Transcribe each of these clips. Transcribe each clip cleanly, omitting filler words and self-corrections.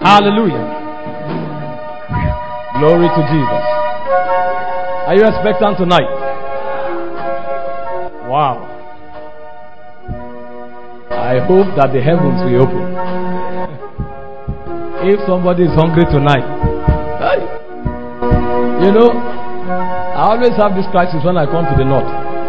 Hallelujah. Glory to Jesus. Are you expectant tonight? Wow. I hope that the heavens will open. If somebody is hungry tonight, you know, I always have this crisis when I come to the north.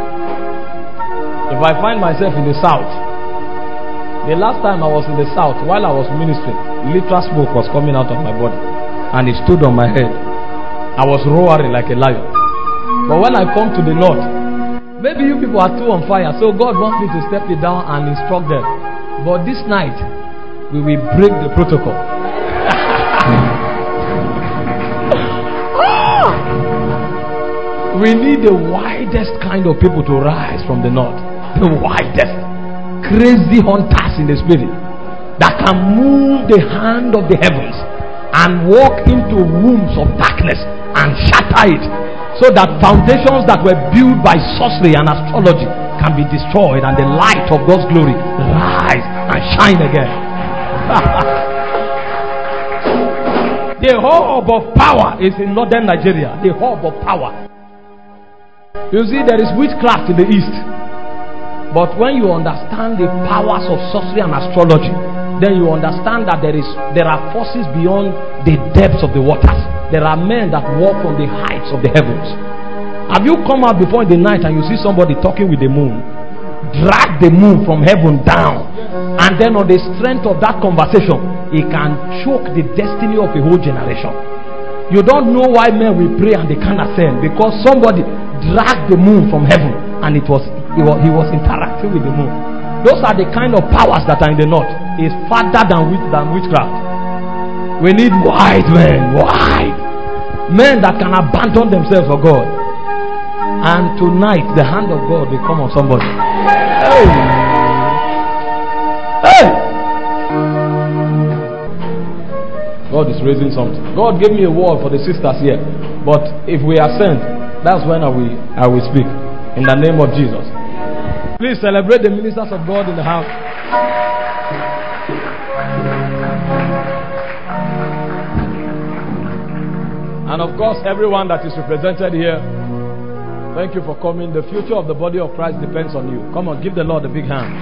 If I find myself in the south, the last time I was in the south, while I was ministering, literal smoke was coming out of my body and it stood on my head. I was roaring like a lion. But when I come to the north, maybe you people are too on fire, so God wants me to step it down and instruct them. But this night, we will break the protocol. We need the widest kind of people to rise from the north. The widest. Crazy hunters in the spirit that can move the hand of the heavens and walk into wombs of darkness and shatter it, so that foundations that were built by sorcery and astrology can be destroyed and the light of God's glory rise and shine again. The hub of power is in northern Nigeria. The hub of power. You see, there is witchcraft in the east. But when you understand the powers of sorcery and astrology, then you understand that there are forces beyond the depths of the waters. There are men that walk from the heights of the heavens. Have you come out before in the night and you see somebody talking with the moon? Drag the moon from heaven down, and then on the strength of that conversation, it can choke the destiny of a whole generation. You don't know why men will pray and they can't ascend, because somebody dragged the moon from heaven and he was interacting with the moon. Those are the kind of powers that are in the north. It's farther than witchcraft. We need wise men, men that can abandon themselves for God. And tonight the hand of God will come on somebody. Hey! God is raising something. God gave me a word for the sisters here, but if we ascend, that's when I will speak in the name of Jesus. Please celebrate the ministers of God in the house. And of course, everyone that is represented here, thank you for coming. The future of the body of Christ depends on you. Come on, give the Lord a big hand.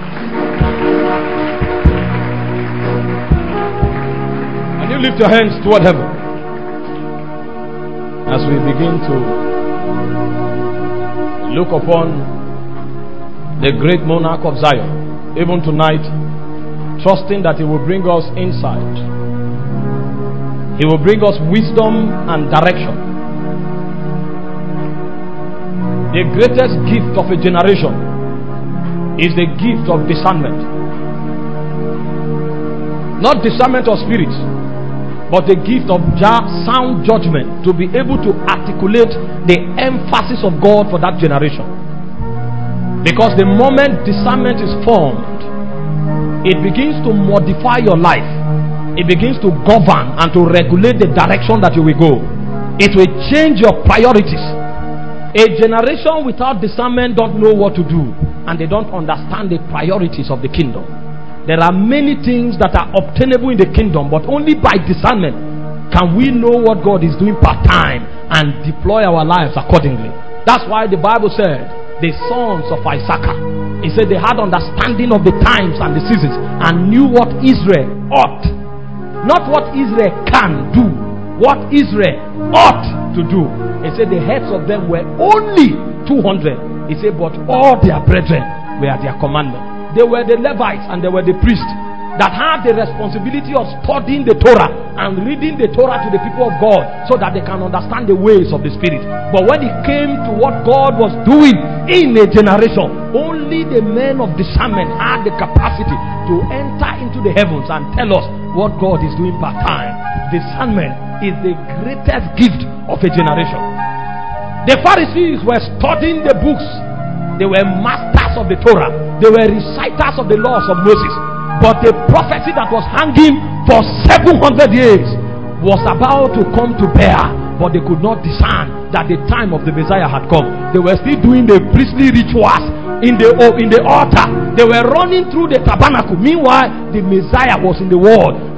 And you lift your hands toward heaven as we begin to look upon the great monarch of Zion, even tonight, trusting that he will bring us insight. He will bring us wisdom and direction. The greatest gift of a generation is the gift of discernment. Not discernment of spirits, but the gift of sound judgment, to be able to articulate the emphasis of God for that generation. Because the moment discernment is formed, it begins to modify your life. It begins to govern and to regulate the direction that you will go. It will change your priorities. A generation without discernment don't know what to do, and they don't understand the priorities of the kingdom. There are many things that are obtainable in the kingdom, but only by discernment can we know what God is doing part time and deploy our lives accordingly. That's why the Bible said the sons of Issachar, he said they had understanding of the times and the seasons and knew what Israel ought. Not what Israel can do, what Israel ought to do. He said the heads of them were only 200. He said, but all their brethren were at their commandment. They were the Levites and they were the priests that had the responsibility of studying the Torah and reading the Torah to the people of God, so that they can understand the ways of the Spirit. But when it came to what God was doing in a generation, only the men of discernment had the capacity to enter into the heavens and tell us what God is doing part time. Discernment is the greatest gift of a generation. The Pharisees were studying the books. They were masters of the Torah. They were reciters of the laws of Moses. But the prophecy that was hanging for 700 years was about to come to bear, but they could not discern that the time of the Messiah had come. They were still doing the priestly rituals in the altar. They were running through the tabernacle. Meanwhile, the Messiah was in the world,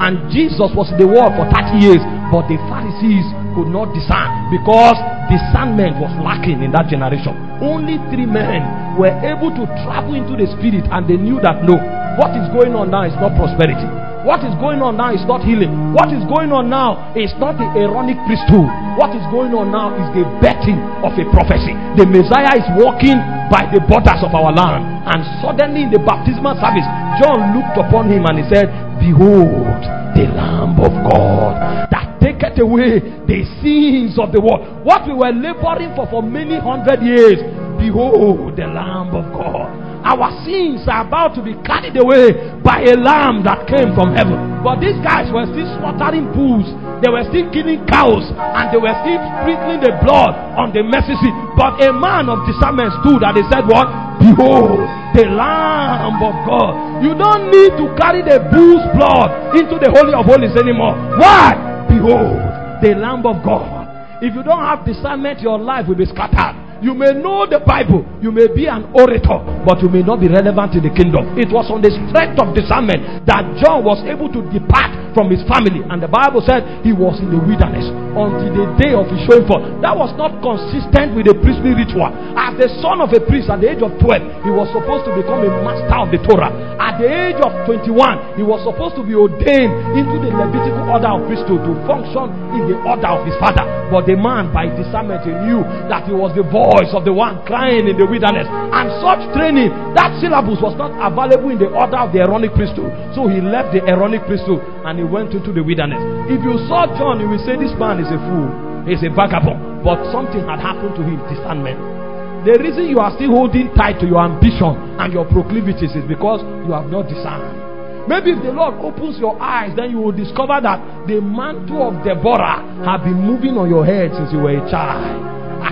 And Jesus was in the world for 30 years, but the Pharisees could not discern because discernment was lacking in that generation. Only 3 men were able to travel into the spirit, and they knew that no, what is going on now is not prosperity. What is going on now is not healing. What is going on now is not the Aaronic priesthood. What is going on now is the birthing of a prophecy. The Messiah is walking by the borders of our land. And suddenly in the baptismal service, John looked upon him and he said, "Behold, the Lamb of God that taketh away the sins of the world." What we were laboring for many hundred years. Behold, the Lamb of God. Our sins are about to be carried away by a lamb that came from heaven. But these guys were still slaughtering bulls. They were still killing cows. And they were still sprinkling the blood on the mercy seat. But a man of discernment stood and he said what? Behold, the Lamb of God. You don't need to carry the bull's blood into the Holy of Holies anymore. Why? Behold, the Lamb of God. If you don't have discernment, your life will be scattered. You may know the Bible, you may be an orator, but you may not be relevant in the kingdom. It was on the strength of discernment that John was able to depart from his family. And the Bible said he was in the wilderness until the day of his showing forth. That was not consistent with the priestly ritual. As the son of a priest at the age of 12, he was supposed to become a master of the Torah. At the age of 21, he was supposed to be ordained into the Levitical order of priesthood to function in the order of his father. But the man, by discernment, he knew that he was the voice of the one crying in the wilderness. And such training, that syllabus was not available in the order of the Aaronic priesthood. So he left the Aaronic priesthood and he went into the wilderness. If you saw John, you will say this man is a fool, he's a vagabond. But something had happened to him, discernment. The reason you are still holding tight to your ambition and your proclivities is because you have not discerned. Maybe if the Lord opens your eyes, then you will discover that the mantle of Deborah have been moving on your head since you were a child.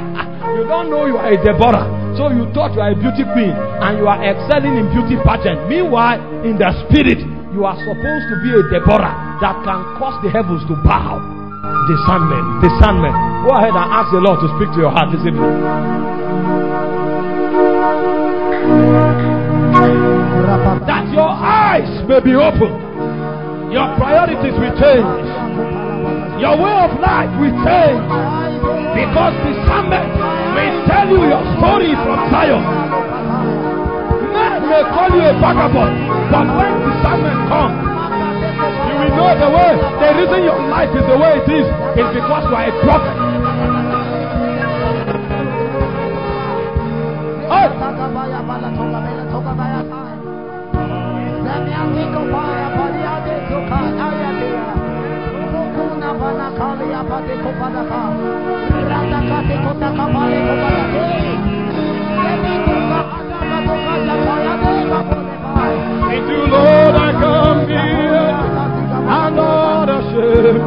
You don't know you are a Deborah, so you thought you are a beauty queen and you are excelling in beauty pageant. Meanwhile, in the spirit, you are supposed to be a Deborah that can cause the heavens to bow. Discernment, discernment. Go ahead and ask the Lord to speak to your heart this evening. That your eyes may be open. Your priorities will change. Your way of life will change. Because discernment will tell you your story from Zion. Men may call you a vagabond, but when discernment comes, you will know the way. The reason your life is the way it is because you are a prophet. With you, Lord, I come here. I'm not ashamed.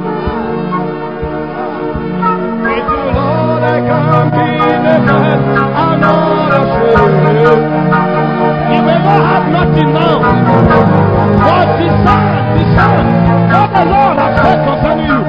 With you, Lord, I come here. I'm not ashamed. You may not have nothing now, but discern what the Lord has said concerning you.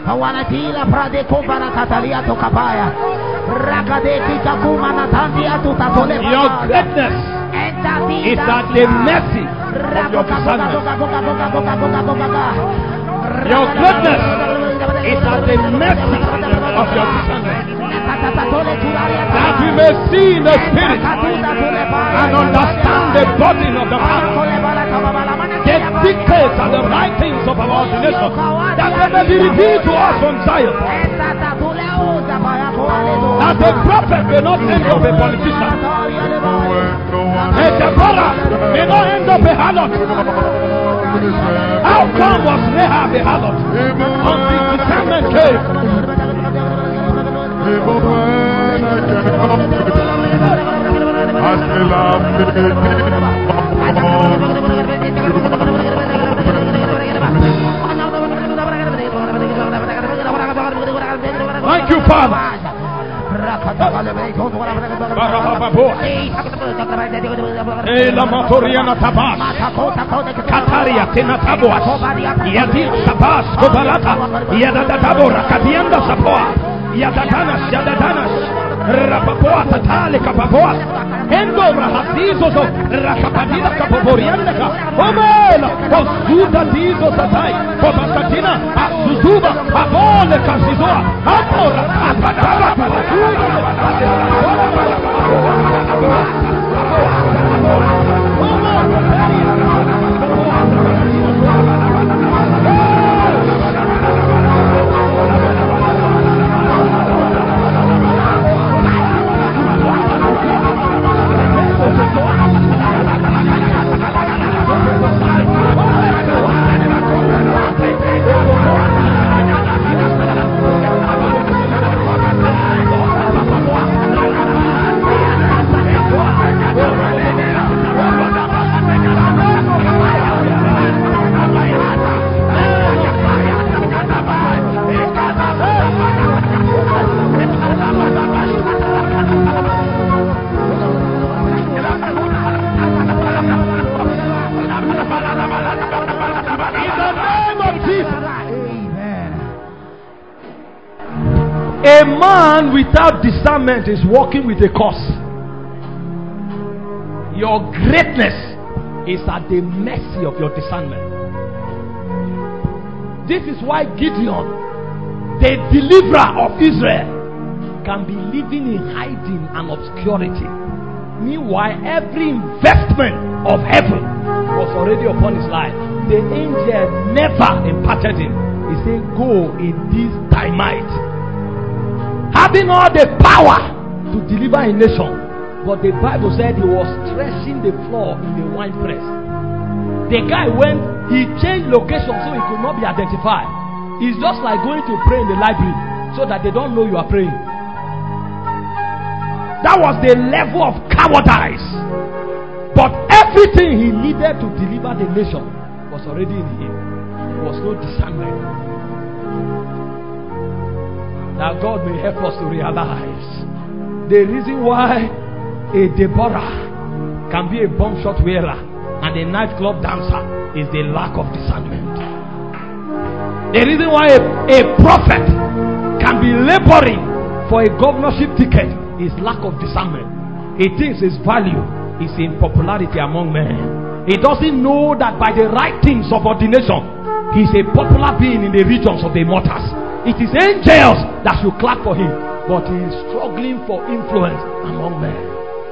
Your greatness is at the mercy of your discernment. Your greatness is at the mercy of your discernment. That we may see in the spirit and understand the burden of the heart, the dictates and the writings of our ordination, that they may be revealed to us from Zion. That the prophet may not end up a politician, and Deborah may not end up a harlot. How come was Rahab a harlot? Until discernment came. Thank you, Father. Kataria Tenataboas Yadi Sabas Kobalata Yadatabora Kadianda Sapoa Yadadanas Rapapoa Tatale Kapapoa Endora Hasizo Rakapadina Kapoporianda Omela Osuda Dizo Satai Kobasatina Azuzuba Abole Kasizoa Amora Apadaba A man without discernment is walking with a curse. Your greatness is at the mercy of your discernment. This is why Gideon, the deliverer of Israel, can be living in hiding and obscurity. Meanwhile, every investment of heaven was already upon his life. The angel never imparted him. He said, go in this thy might. Having all the power to deliver a nation, but the Bible said he was threshing the floor in the wine press. The guy went, he changed location so he could not be identified. It's just like going to pray in the library so that they don't know you are praying. That was the level of cowardice. But everything he needed to deliver the nation was already in him. There was no discernment. Now God may help us to realize the reason why a Deborah can be a bomb shot wearer and a nightclub dancer is the lack of discernment. The reason why a prophet can be laboring for a governorship ticket is lack of discernment. He thinks his value is in popularity among men. He doesn't know that by the right things of ordination, he is a popular being in the regions of the immortals. It is angels that should clap for him, but he is struggling for influence among men.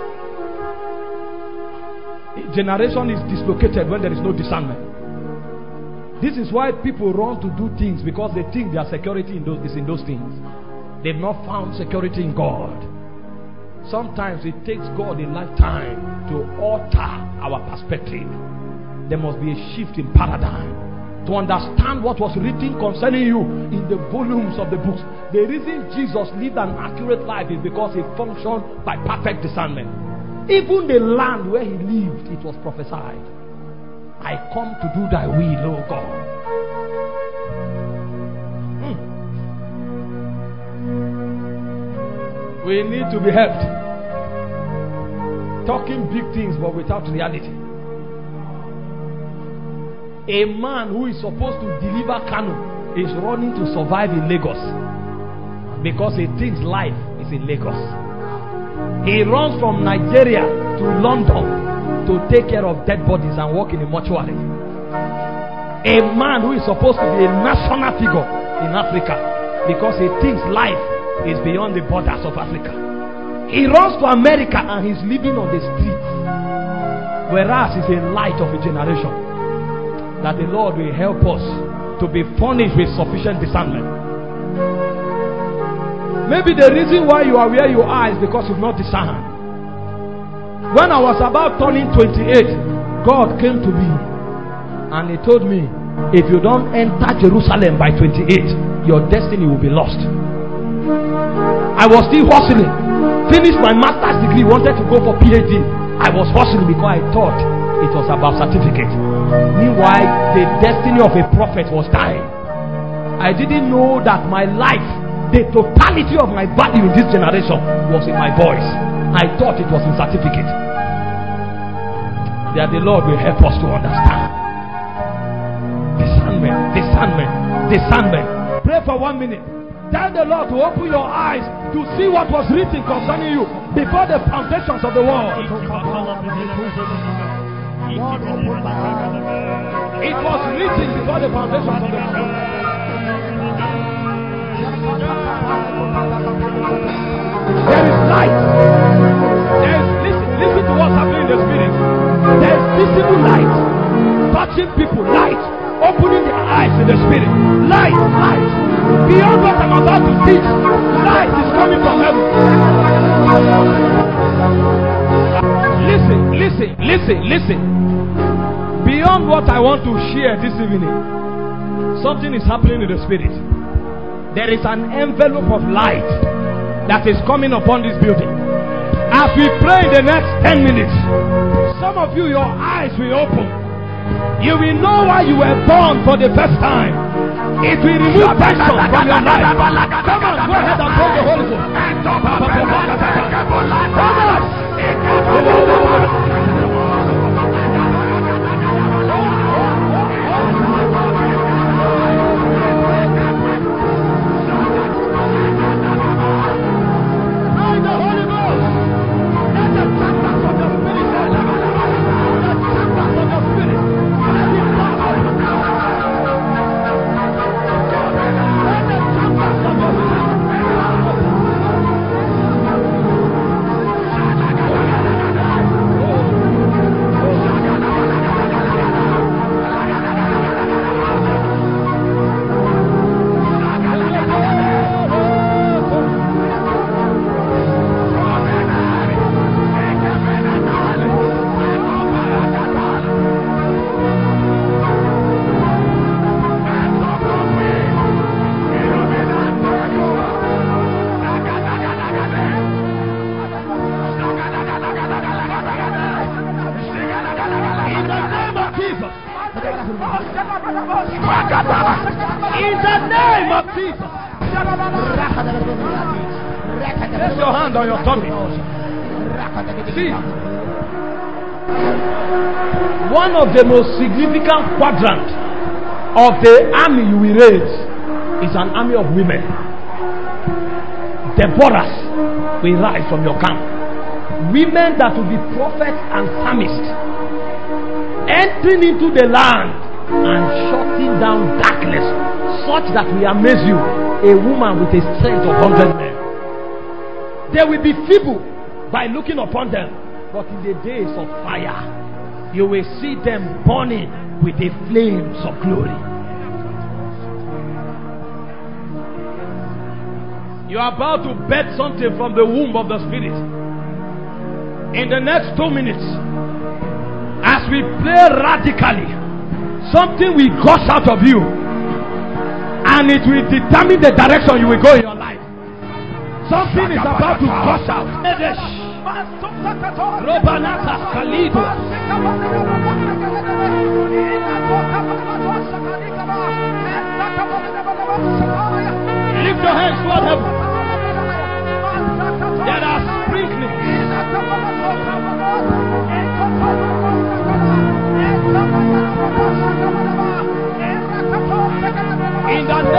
A generation is dislocated when there is no discernment. This is why people run to do things, because they think their security is in those things. They've not found security in God. Sometimes it takes God a lifetime to alter our perspective. There must be a shift in paradigm to understand what was written concerning you in the volumes of the books. The reason Jesus lived an accurate life is because he functioned by perfect discernment. Even the land where he lived, it was prophesied. I come to do thy will, O God. We need to be helped. Talking big things but without reality. A man who is supposed to deliver Kanu is running to survive in Lagos because he thinks life is in Lagos. He runs from Nigeria to London to take care of dead bodies and work in a mortuary. A man who is supposed to be a national figure in Africa because he thinks life is beyond the borders of Africa. He runs to America and he's living on the streets, whereas he's a light of a generation. That the Lord will help us to be furnished with sufficient discernment. Maybe the reason why you are where you are is because you've not discerned. When I was about turning 28, God came to me and he told me, if you don't enter Jerusalem by 28, your destiny will be lost. I was still hustling. Finished my master's degree, wanted to go for PhD. I was hustling because I thought it was about certificate. Meanwhile, the destiny of a prophet was dying. I didn't know that my life, the totality of my value in this generation, was in my voice. I thought it was in certificate. That the Lord will help us to understand. Discernment, discernment, discernment. Pray for 1 minute. Tell the Lord to open your eyes to see what was written concerning you before the foundations of the world. It was written before the foundations of the world. There is light. Listen to what's happening in the spirit. There is visible light, touching people, light, opening their eyes in the spirit. Light, light. Beyond what I'm about to teach, light is coming from heaven. Listen. Beyond what I want to share this evening, something is happening in the spirit. There is an envelope of light that is coming upon this building. As we pray in the next 10 minutes, some of you, your eyes will open. You will know why you were born for the first time. It will remove tension from your life. Come on, go ahead and pray the Holy Ghost. The most significant quadrant of the army you will raise is an army of women. Deborahs will rise from your camp. Women that will be prophets and psalmists, entering into the land and shutting down darkness, such that we amaze you. A woman with a strength of 100 men. They will be feeble by looking upon them, but in the days of fire, you will see them burning with the flames of glory. You are about to birth something from the womb of the Spirit. In the next 2 minutes, as we play radically, something will gush out of you, and it will determine the direction you will go in your life. Something is about to gush out. Robanata Kalido. Lift your hands toward heaven. There are sprinklings. In the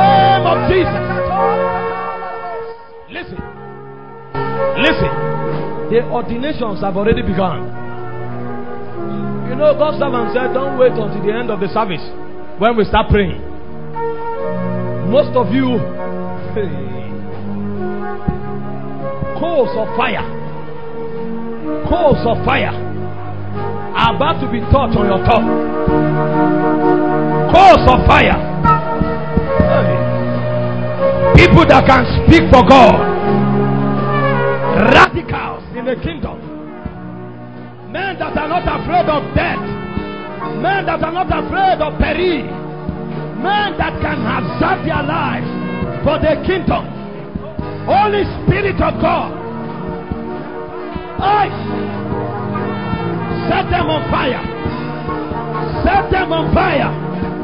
The ordinations have already begun. You know, God's servant said, don't wait until the end of the service when we start praying. Most of you, coals of fire are about to be touched on your tongue. Coals of fire. People that can speak for God. Radicals in the kingdom. Men that are not afraid of death. Men that are not afraid of peril. Men that can hazard their lives for the kingdom. Holy Spirit of God. I set them on fire. Set them on fire.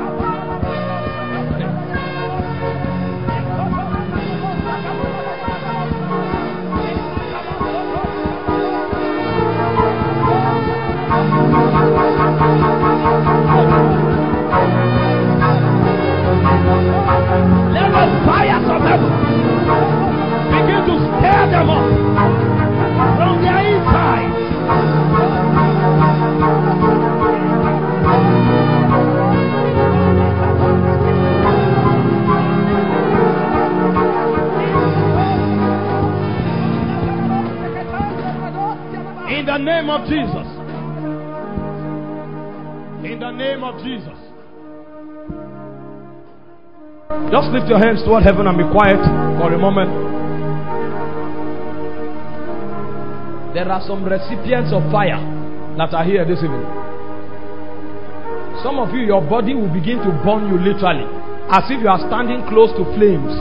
Let the fires of heaven begin to stir them up from their insides. In the name of Jesus. In the name of Jesus. Just lift your hands toward heaven and be quiet for a moment. There are some recipients of fire that are here this evening. Some of you, your body will begin to burn you literally, as if you are standing close to flames.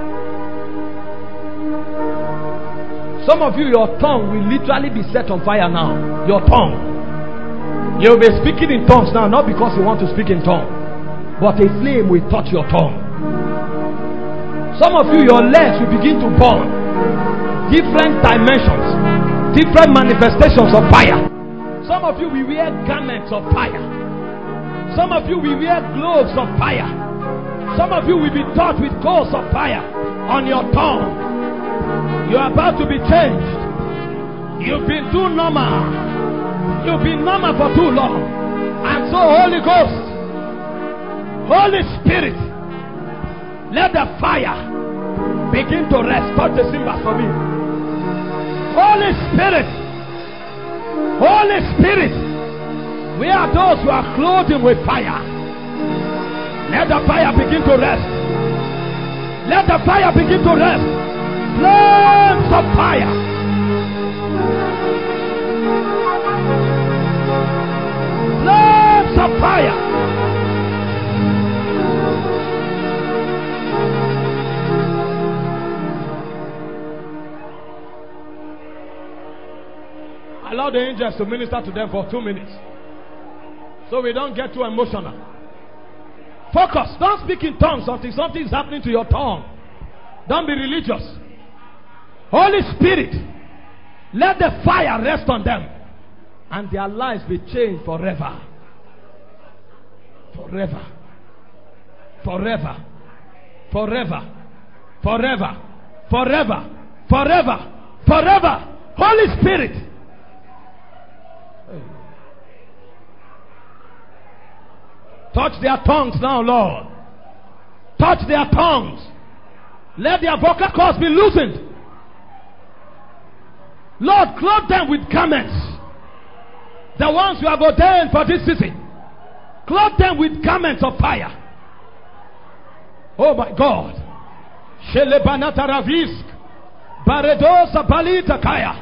Some of you, your tongue will literally be set on fire now. Your tongue. You'll be speaking in tongues now, not because you want to speak in tongues, but a flame will touch your tongue. Some of you, your legs will begin to burn. Different dimensions, different manifestations of fire. Some of you will wear garments of fire. Some of you will wear gloves of fire. Some of you will be touched with coals of fire on your tongue. You are about to be changed. You've been too normal. You've been normal for too long. And so Holy Ghost, Holy Spirit, let the fire begin to rest. Touch the cymbals for me. Holy Spirit, Holy Spirit, we are those who are clothed with fire. Let the fire begin to rest. Let the fire begin to rest. Flames of fire. Flames of fire. Allow the angels to minister to them for 2 minutes, so we don't get too emotional. Focus. Don't speak in tongues until something is happening to your tongue. Don't be religious. Holy Spirit, let the fire rest on them, and their lives be changed forever. Forever. Forever. Forever. Forever. Forever. Forever. Forever. Holy Spirit. Touch their tongues now, Lord. Touch their tongues. Let their vocal cords be loosened. Lord, clothe them with garments. The ones you have ordained for this season. Clothe them with garments of fire. Oh my God. Shelebanata Ravisk. Baredosa Balita Kaya.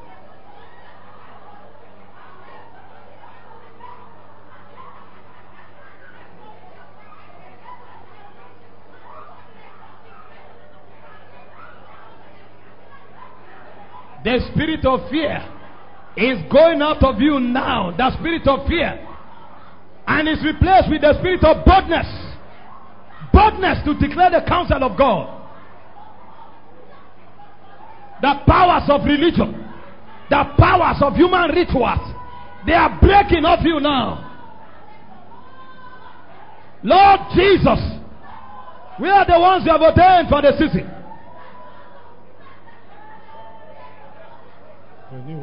The spirit of fear is going out of you now. The spirit of fear. And is replaced with the spirit of boldness. Boldness to declare the counsel of God. The powers of religion. The powers of human rituals. They are breaking off you now. Lord Jesus, we are the ones you have ordained for the season.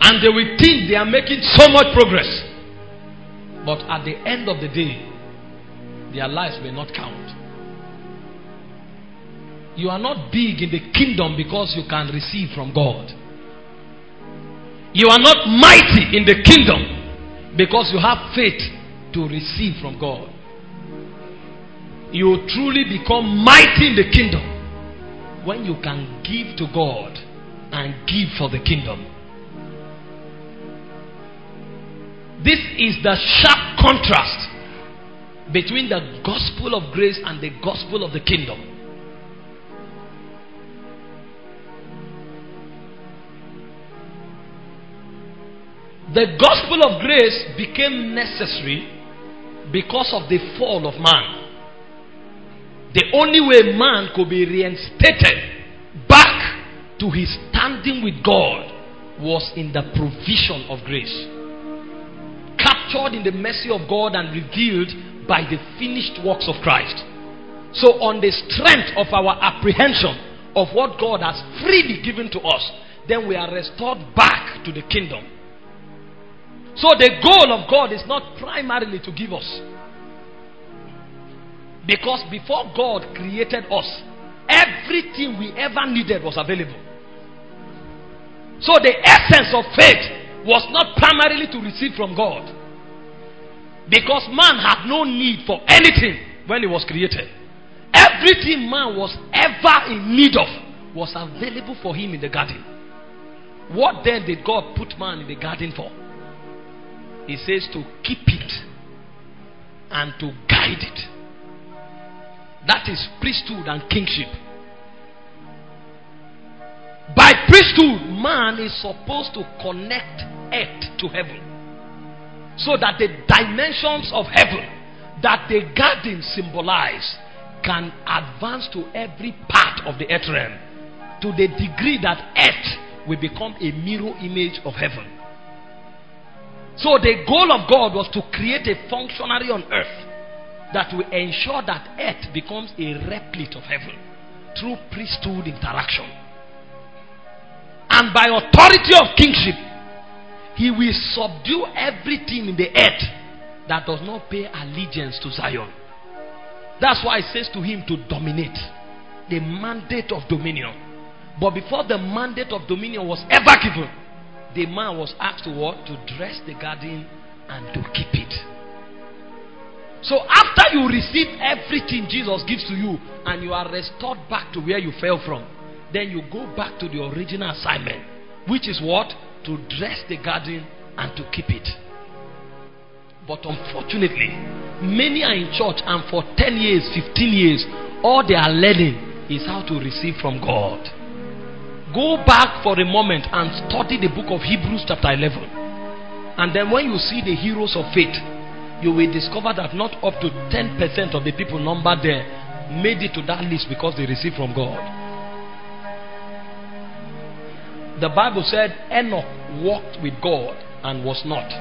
And they will think they are making so much progress. But at the end of the day, their lives may not count. You are not big in the kingdom because you can receive from God. You are not mighty in the kingdom because you have faith to receive from God. You truly become mighty in the kingdom when you can give to God and give for the kingdom. This is the sharp contrast between the gospel of grace and the gospel of the kingdom. The gospel of grace became necessary because of the fall of man. The only way man could be reinstated back to his standing with God was in the provision of grace, captured in the mercy of God and revealed by the finished works of Christ. So on the strength of our apprehension of what God has freely given to us, then we are restored back to the kingdom. So the goal of God is not primarily to give us. Because before God created us, everything we ever needed was available. So the essence of faith was not primarily to receive from God. Because man had no need for anything when he was created. Everything man was ever in need of was available for him in the garden. What then did God put man in the garden for? He says to keep it and to guide it. That is priesthood and kingship. By priesthood, man is supposed to connect earth to heaven, so that the dimensions of heaven that the garden symbolize can advance to every part of the earth realm, to the degree that earth will become a mirror image of heaven. So the goal of God was to create a functionary on earth that will ensure that earth becomes a replica of heaven through priesthood interaction. And by authority of kingship, he will subdue everything in the earth that does not pay allegiance to Zion. That's why it says to him to dominate. The mandate of dominion. But before the mandate of dominion was ever given, the man was asked to what? To dress the garden and to keep it. So after you receive everything Jesus gives to you and you are restored back to where you fell from, then you go back to the original assignment, which is what? To dress the garden and to keep it. But unfortunately, many are in church and for 10 years, 15 years, all they are learning is how to receive from God. Go back for a moment and study the book of Hebrews chapter 11. And then when you see the heroes of faith, you will discover that not up to 10% of the people numbered there made it to that list because they received from God. The Bible said Enoch walked with God and was not.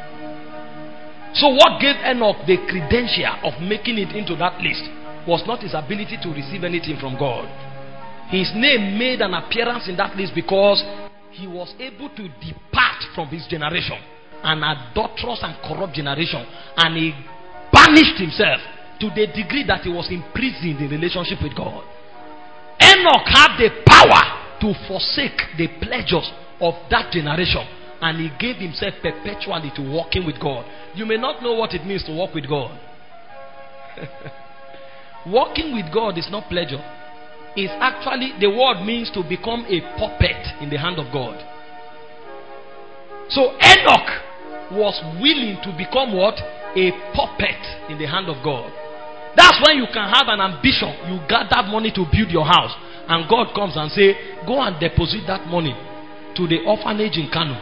So what gave Enoch the credential of making it into that list was not his ability to receive anything from God. His name made an appearance in that list because he was able to depart from his generation, an adulterous and corrupt generation, and he banished himself to the degree that he was imprisoned in relationship with God. Enoch had the power to forsake the pleasures of that generation, and he gave himself perpetually to walking with God. You may not know what it means to walk with God. Walking with God is not pleasure. Is actually, the word means to become a puppet in the hand of God. So Enoch was willing to become what? A puppet in the hand of God. That's when you can have an ambition. You gather money to build your house, and God comes and say, go and deposit that money to the orphanage in Kano.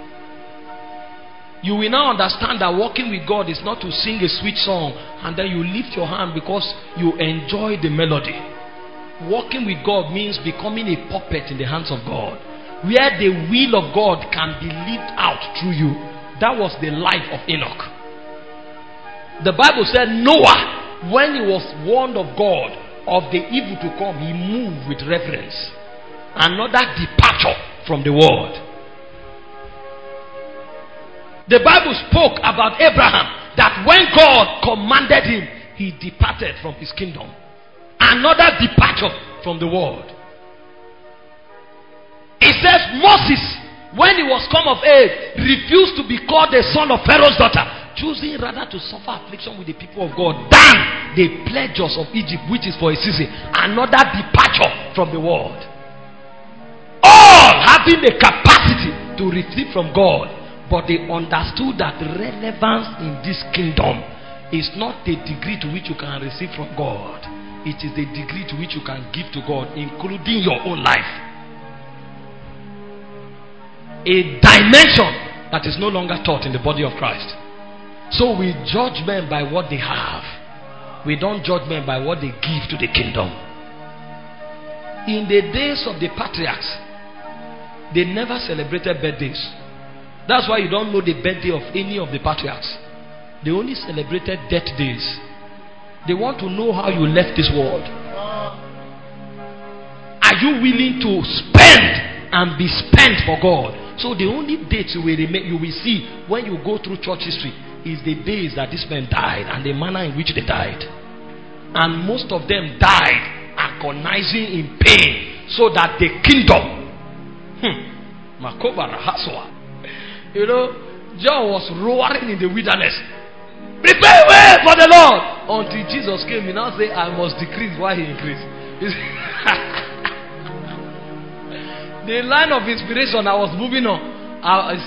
You will now understand that walking with God is not to sing a sweet song and then you lift your hand because you enjoy the melody. Walking with God means becoming a puppet in the hands of God, where the will of God can be lived out through you. That was the life of Enoch. The Bible said Noah, when he was warned of God of the evil to come, he moved with reverence. Another departure from the world. The Bible spoke about Abraham, that when God commanded him, he departed from his kingdom. Another departure from the world. It says Moses, when he was come of age, refused to be called the son of Pharaoh's daughter, choosing rather to suffer affliction with the people of God than the pleasures of Egypt, which is for a season. Another departure from the world. All having the capacity to receive from God, but they understood that relevance in this kingdom is not the degree to which you can receive from God. It is the degree to which you can give to God, including your own life. A dimension that is no longer taught in the body of Christ. So we judge men by what they have. We don't judge men by what they give to the kingdom. In the days of the patriarchs, they never celebrated birthdays. That's why you don't know the birthday of any of the patriarchs. They only celebrated death days. They want to know how you left this world. Are you willing to spend and be spent for God? So the only dates you will see when you go through church history is the days that these men died and the manner in which they died. And most of them died agonizing in pain, so that the kingdom, you know, John was roaring in the wilderness, prepare way for the Lord, until Jesus came. He now say, I must decrease while he increased. The line of inspiration, I was moving on. I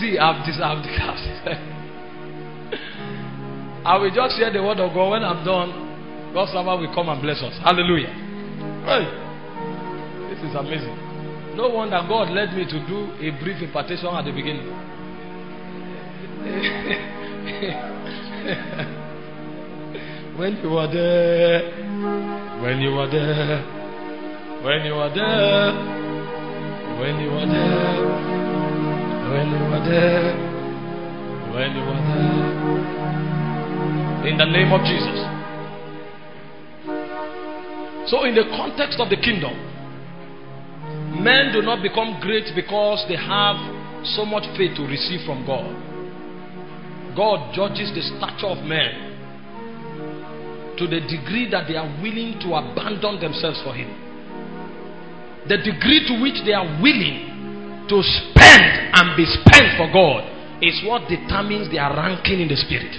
will just share the word of God. When I'm done, God's servant will come and bless us. Hallelujah. Hey, this is amazing. No wonder God led me to do a brief impartation at the beginning. When you were there, when you were there, when you were there, when you were there, when you were there, when you were there, in the name of Jesus. So in the context of the kingdom, men do not become great because they have so much faith to receive from God. God judges the stature of men to the degree that they are willing to abandon themselves for Him. The degree to which they are willing to spend and be spent for God is what determines their ranking in the spirit.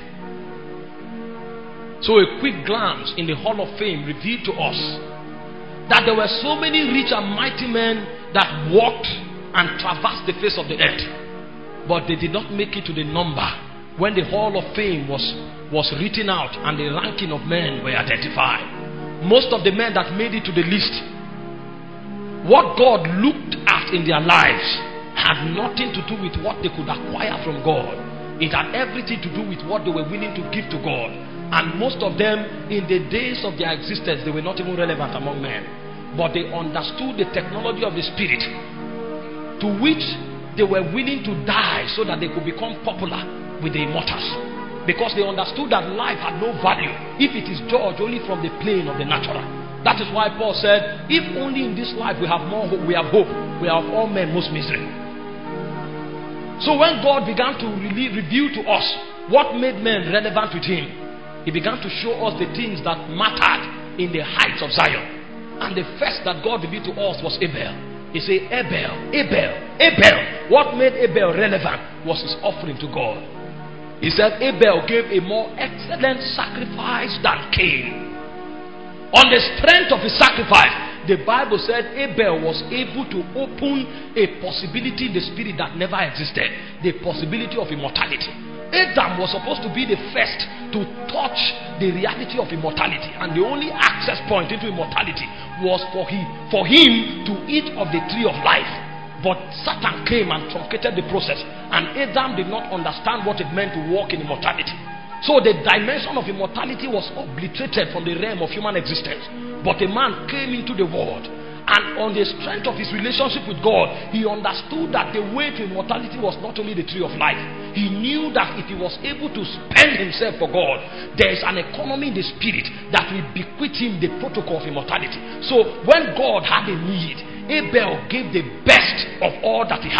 So a quick glance in the Hall of Fame revealed to us that there were so many rich and mighty men that walked and traversed the face of the earth, but they did not make it to the number when the Hall of Fame was written out and the ranking of men were identified. Most of the men that made it to the list, what God looked at in their lives had nothing to do with what they could acquire from God. It had everything to do with what they were willing to give to God. And most of them, in the days of their existence, they were not even relevant among men. But they understood the technology of the Spirit, to which they were willing to die so that they could become popular with the immortals. Because they understood that life had no value if it is judged only from the plane of the natural. That is why Paul said, if only in this life we have more hope, we have hope, we are of all men most miserable. So when God began to reveal to us what made men relevant with Him, He began to show us the things that mattered in the heights of Zion. And the first that God revealed to us was Abel. He said, Abel. What made Abel relevant was his offering to God. He said Abel gave a more excellent sacrifice than Cain. On the strength of his sacrifice, the Bible said Abel was able to open a possibility in the spirit that never existed. The possibility of immortality. Adam was supposed to be the first to touch the reality of immortality, and the only access point into immortality was for him to eat of the tree of life. But Satan came and truncated the process, and Adam did not understand what it meant to walk in immortality. So the dimension of immortality was obliterated from the realm of human existence. But a man came into the world, and on the strength of his relationship with God, he understood that the way to immortality was not only the tree of life. He knew that if he was able to spend himself for God, there is an economy in the spirit that will bequeath him the protocol of immortality. So when God had a need, Abel gave the best of all that he had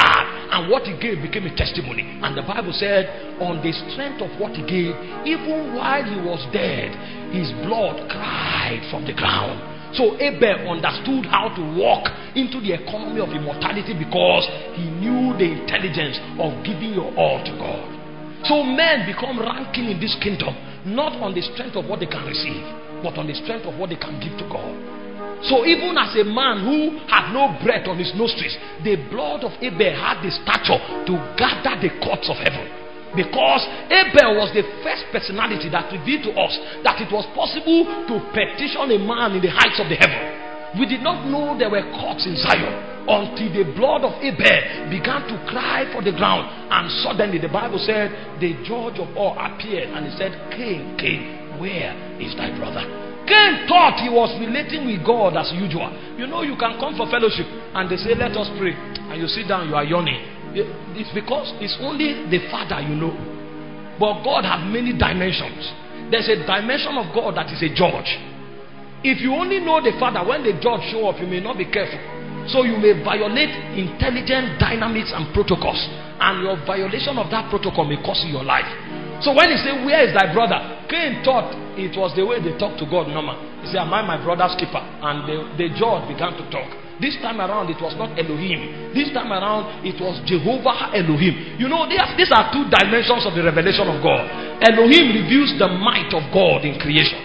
and what he gave became a testimony. And the Bible said, on the strength of what he gave, even while he was dead, his blood cried from the ground. So Abel understood how to walk into the economy of immortality because he knew the intelligence of giving your all to God. So men become ranking in this kingdom, not on the strength of what they can receive, but on the strength of what they can give to God. So even as a man who had no breath on his nostrils, the blood of Abel had the stature to gather the courts of heaven. Because Abel was the first personality that revealed to us that it was possible to petition a man in the heights of the heaven. We did not know there were courts in Zion until the blood of Abel began to cry for the ground. And suddenly the Bible said the judge of all appeared and he said, Cain, Cain, where is thy brother? Cain thought he was relating with God as usual. You know, you can come for fellowship and they say, let us pray. And you sit down, you are yawning. It's because it's only the Father you know. But God has many dimensions. There's a dimension of God that is a judge. If you only know the Father, when the judge show up, you may not be careful. So you may violate intelligent dynamics and protocols. And your violation of that protocol may cost you your life. So when he said, where is thy brother? Cain thought it was the way they talk to God normal. He said, am I my brother's keeper? And the judge began to talk. This time around, it was not Elohim. This time around, it was Jehovah Elohim. You know, these are two dimensions of the revelation of God. Elohim reveals the might of God in creation.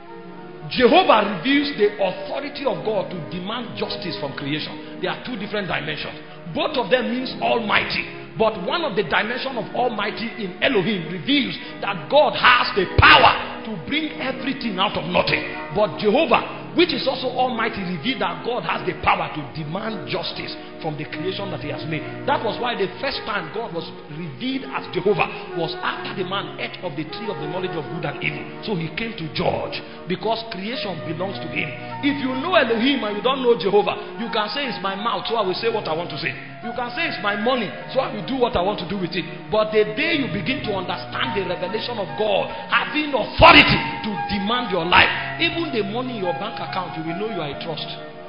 Jehovah reveals the authority of God to demand justice from creation. There are two different dimensions. Both of them means almighty. But one of the dimensions of Almighty in Elohim reveals that God has the power to bring everything out of nothing. But Jehovah, which is also Almighty, revealed that God has the power to demand justice from the creation that he has made. That was why the first time God was revealed as Jehovah was after the man ate of the tree of the knowledge of good and evil. So he came to judge because creation belongs to him. If you know Elohim and you don't know Jehovah, you can say it's my mouth, so I will say what I want to say. You can say it's my money, so I will do what I want to do with it. But the day you begin to understand the revelation of God having authority to demand your life, even the money in your bank account, you will know you are a trust.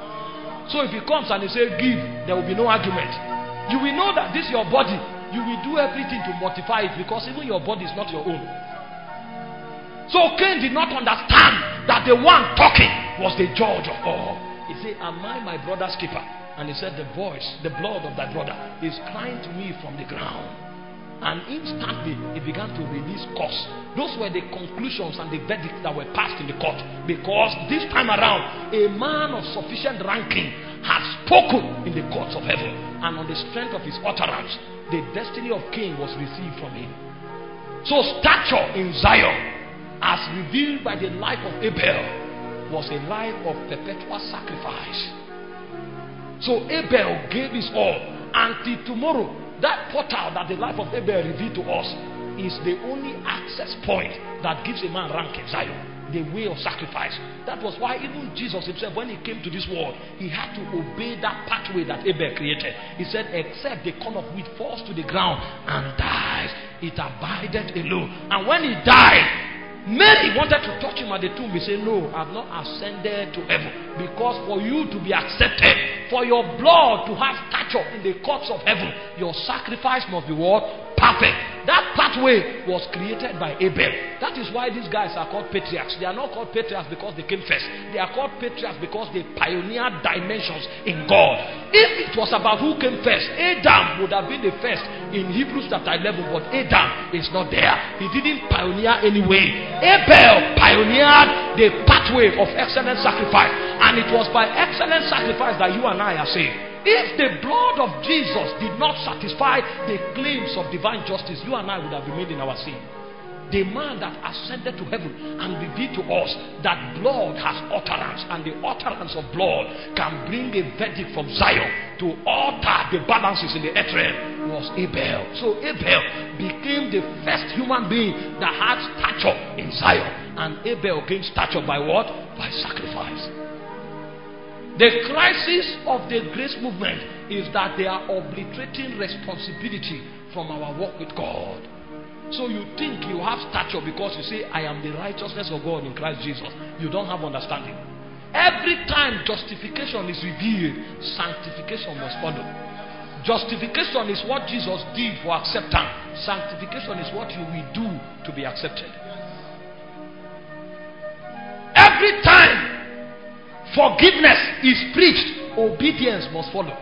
So if he comes and he says give, there will be no argument. You will know that this is your body. You will do everything to mortify it because even your body is not your own. So Cain did not understand that the one talking was the judge of all. He said, am I my brother's keeper? And he said, the voice, the blood of thy brother is crying to me from the ground. And instantly he began to release curse. Those were the conclusions and the verdicts that were passed in the court. Because this time around, a man of sufficient ranking has spoken in the courts of heaven. And on the strength of his utterance, the destiny of Cain was received from him. So stature in Zion, as revealed by the life of Abel, was a life of perpetual sacrifice. So Abel gave his all. Until tomorrow, that portal that the life of Abel revealed to us is the only access point that gives a man rank in Zion. The way of sacrifice. That was why even Jesus himself, when he came to this world, he had to obey that pathway that Abel created. He said, except the corn of wheat falls to the ground and dies, it abideth alone. And when he died, Mary wanted to touch him at the tomb. He said, no, I have not ascended to heaven. Because for you to be accepted, for your blood to have stature in the courts of heaven, your sacrifice must be what? Perfect. That pathway was created by Abel. That is why these guys are called patriarchs. They are not called patriarchs because they came first. They are called patriarchs because they pioneered dimensions in God. If it was about who came first, Adam would have been the first in Hebrews chapter 11, but Adam is not there. He didn't pioneer anyway. Abel pioneered the pathway of excellent sacrifice, and it was by excellent sacrifice that you and I are saved. If the blood of Jesus did not satisfy the claims of divine justice, you and I would have remained in our sin. The man that ascended to heaven and revealed to us that blood has utterance, and the utterance of blood can bring a verdict from Zion to alter the balances in the earth realm, was Abel. So Abel became the first human being that had stature in Zion. And Abel gained stature by what? By sacrifice. The crisis of the grace movement is that they are obliterating responsibility from our walk with God. So you think you have stature because you say, I am the righteousness of God in Christ Jesus. You don't have understanding. Every time justification is revealed, sanctification must follow. Justification is what Jesus did for acceptance. Sanctification is what you will do to be accepted. Every time forgiveness is preached, obedience must follow.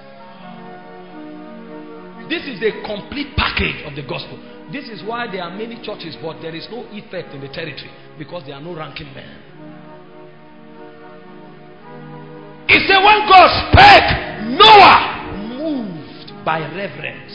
This is a complete package of the gospel. This is why there are many churches, but there is no effect in the territory, because there are no ranking men. He said when God spake, Noah moved by reverence.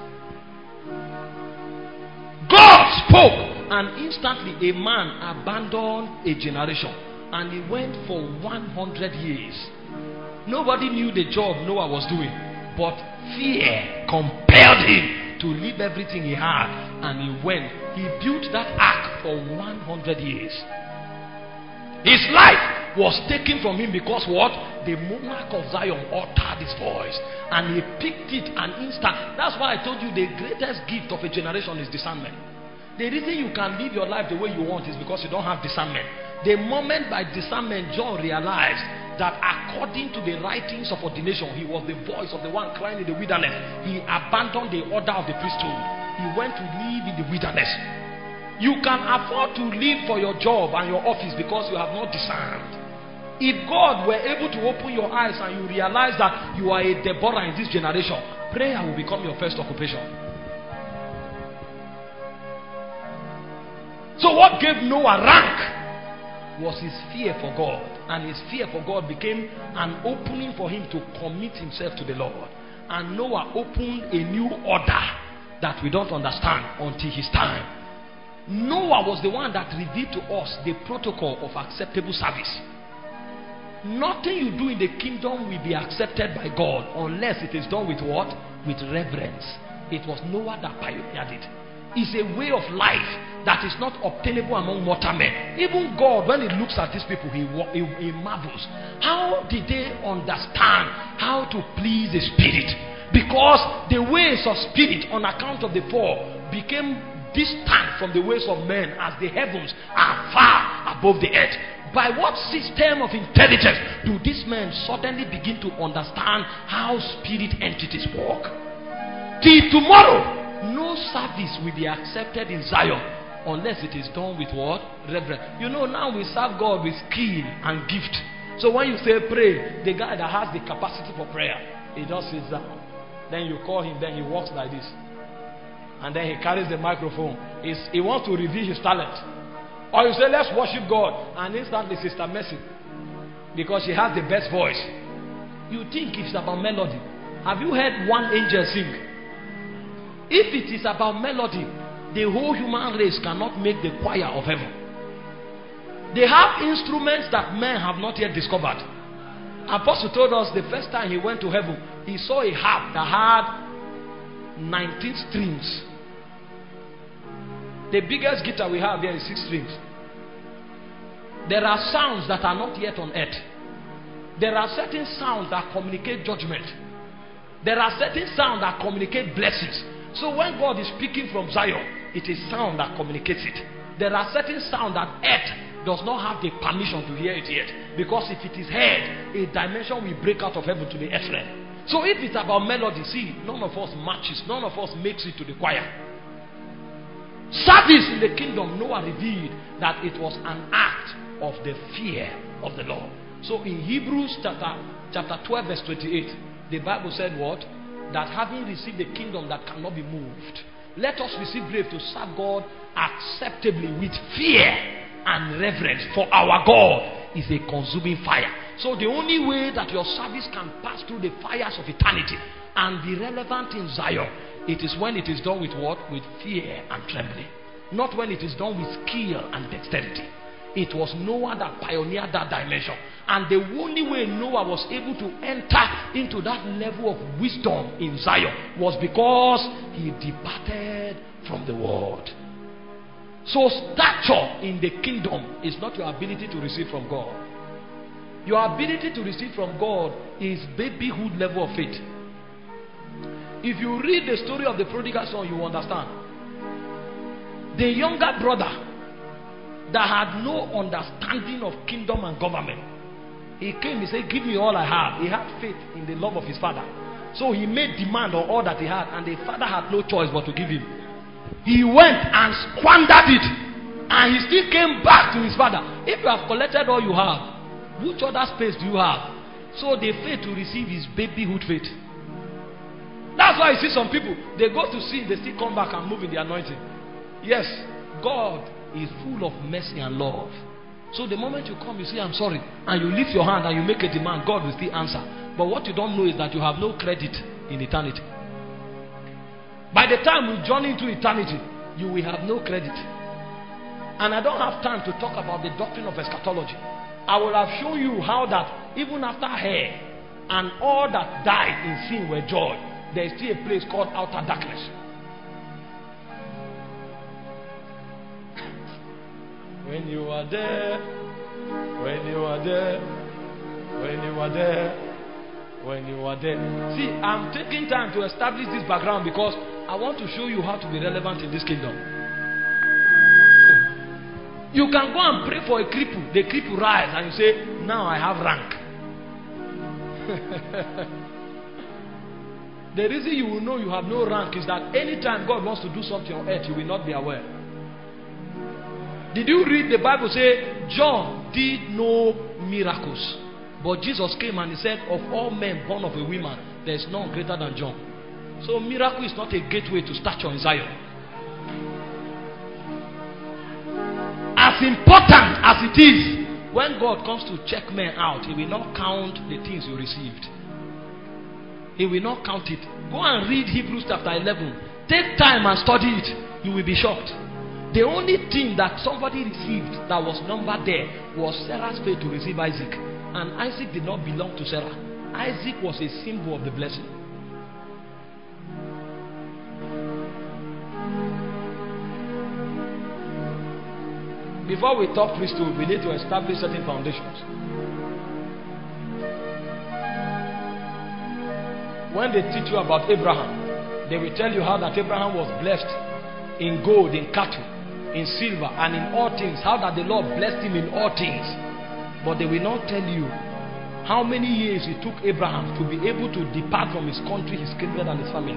God spoke, and instantly a man abandoned a generation, and he went for 100 years. Nobody knew the job Noah was doing, but fear compelled him to leave everything he had, and he went. He built that ark for 100 years. His life was taken from him because what? The monarch of Zion uttered his voice, and he picked it an instant. That's why I told you the greatest gift of a generation is discernment. The reason you can live your life the way you want is because you don't have discernment. The moment by discernment John realized that according to the writings of ordination, he was the voice of the one crying in the wilderness, he abandoned the order of the priesthood. He went to live in the wilderness. You can afford to live for your job and your office because you have not discerned. If God were able to open your eyes and you realize that you are a Deborah in this generation, prayer will become your first occupation. So what gave Noah rank was his fear for God, and his fear for God became an opening for him to commit himself to the Lord. And Noah opened a new order that we don't understand until his time. Noah was the one that revealed to us the protocol of acceptable service. Nothing you do in the kingdom will be accepted by God unless it is done with what? With reverence. It was Noah that pioneered it. It's a way of life that is not obtainable among mortal men. Even God, when he looks at these people, he marvels. How did they understand how to please the Spirit? Because the ways of spirit, on account of the fall, became distant from the ways of men, as the heavens are far above the earth. By what system of intelligence do these men suddenly begin to understand how spirit entities work? Till tomorrow, no service will be accepted in Zion unless it is done with what? Reverence. You know, now we serve God with skill and gift. So when you say pray, the guy that has the capacity for prayer, he just sits down. Then you call him, then he walks like this. And then he carries the microphone. He wants to reveal his talent. Or you say, let's worship God. And instantly Sister Mercy, because she has the best voice. You think it's about melody. Have you heard one angel sing? If it is about melody, the whole human race cannot make the choir of heaven. They have instruments that men have not yet discovered. Apostle told us the first time he went to heaven, he saw a harp that had 19 strings. The biggest guitar we have here is 6 strings. There are sounds that are not yet on earth. There are certain sounds that communicate judgment. There are certain sounds that communicate blessings. So when God is speaking from Zion, it is sound that communicates it. There are certain sounds that earth does not have the permission to hear it yet. Because if it is heard, a dimension will break out of heaven to the earth realm. So if it's about melody, see, none of us matches, none of us makes it to the choir. Service in the kingdom, Noah revealed that it was an act of the fear of the Lord. So in Hebrews chapter 12 verse 28, the Bible said what? That having received the kingdom that cannot be moved, let us receive grace to serve God acceptably with fear and reverence, for our God is a consuming fire. So the only way that your service can pass through the fires of eternity and be relevant in Zion, it is when it is done with what? With fear and trembling. Not when it is done with skill and dexterity. It was Noah that pioneered that dimension. And the only way Noah was able to enter into that level of wisdom in Zion was because he departed from the world. So stature in the kingdom is not your ability to receive from God. Your ability to receive from God is babyhood level of faith. If you read the story of the prodigal son, you understand. The younger brother that had no understanding of kingdom and government, he came, he said, give me all I have. He had faith in the love of his father. So he made demand on all that he had, and the father had no choice but to give him. He went and squandered it, and he still came back to his father. If you have collected all you have, which other space do you have? So they failed to receive his babyhood faith. That's why you see some people, they go to sin, they still come back and move in the anointing. Yes, God is full of mercy and love. So the moment you come, you say, I'm sorry, and you lift your hand and you make a demand, God will still answer. But what you don't know is that you have no credit in eternity. By the time we journey into eternity, you will have no credit. And I don't have time to talk about the doctrine of eschatology. I will have shown you how that even after hell and all that died in sin were joy, there is still a place called outer darkness. When you are there, when you are there, when you are there, when you are there. See, I'm taking time to establish this background because I want to show you how to be relevant in this kingdom. You can go and pray for a cripple. The cripple rise and you say, now I have rank. The reason you will know you have no rank is that anytime God wants to do something on earth, you will not be aware. Did you read the Bible say John did no miracles, but Jesus came and he said, of all men born of a woman, there is none greater than John. So miracle is not a gateway to stature in Zion. As important as it is, when God comes to check men out, he will not count the things you received. He will not count it. Go and read Hebrews chapter 11. Take time and study it. You will be shocked. The only thing that somebody received that was numbered there was Sarah's faith to receive Isaac. And Isaac did not belong to Sarah. Isaac was a symbol of the blessing. Before we talk priesthood, we need to establish certain foundations. When they teach you about Abraham, they will tell you how that Abraham was blessed in gold, in cattle, in silver, and in all things. How that the Lord blessed him in all things. But they will not tell you how many years it took Abraham to be able to depart from his country, his kindred, and his family.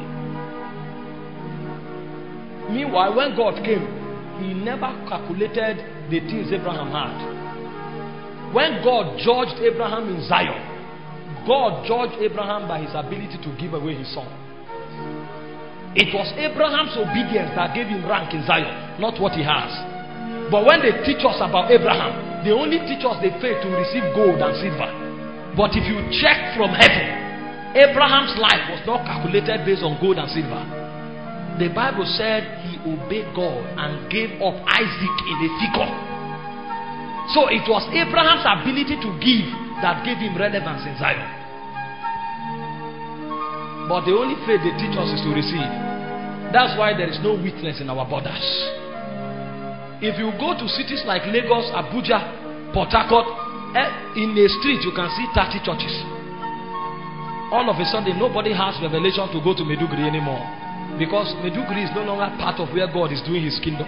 Meanwhile, when God came, he never calculated the things Abraham had. When God judged Abraham in Zion, God judged Abraham by his ability to give away his son. It was Abraham's obedience that gave him rank in Zion, not what he has. But when they teach us about Abraham, they only teach us the faith to receive gold and silver. But if you check from heaven, Abraham's life was not calculated based on gold and silver. The Bible said he obeyed God and gave up Isaac in a figure. So it was Abraham's ability to give that gave him relevance in Zion. But the only faith they teach us is to receive. That's why there is no witness in our borders. If you go to cities like Lagos, Abuja, Port Harcourt, in a street you can see 30 churches. All of a sudden nobody has revelation to go to Meduguri anymore, because Meduguri is no longer part of where God is doing his kingdom.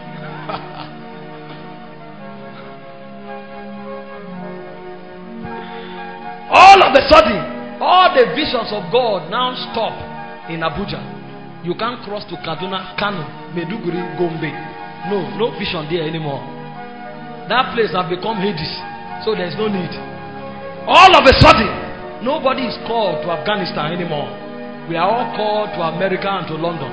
All of a sudden, all the visions of God now stop in Abuja. You can't cross to Kaduna, Kano, Meduguri, Gombe. No vision there anymore. That place has become Hades, so there's no need. All of a sudden, nobody is called to Afghanistan anymore. We are all called to America and to London.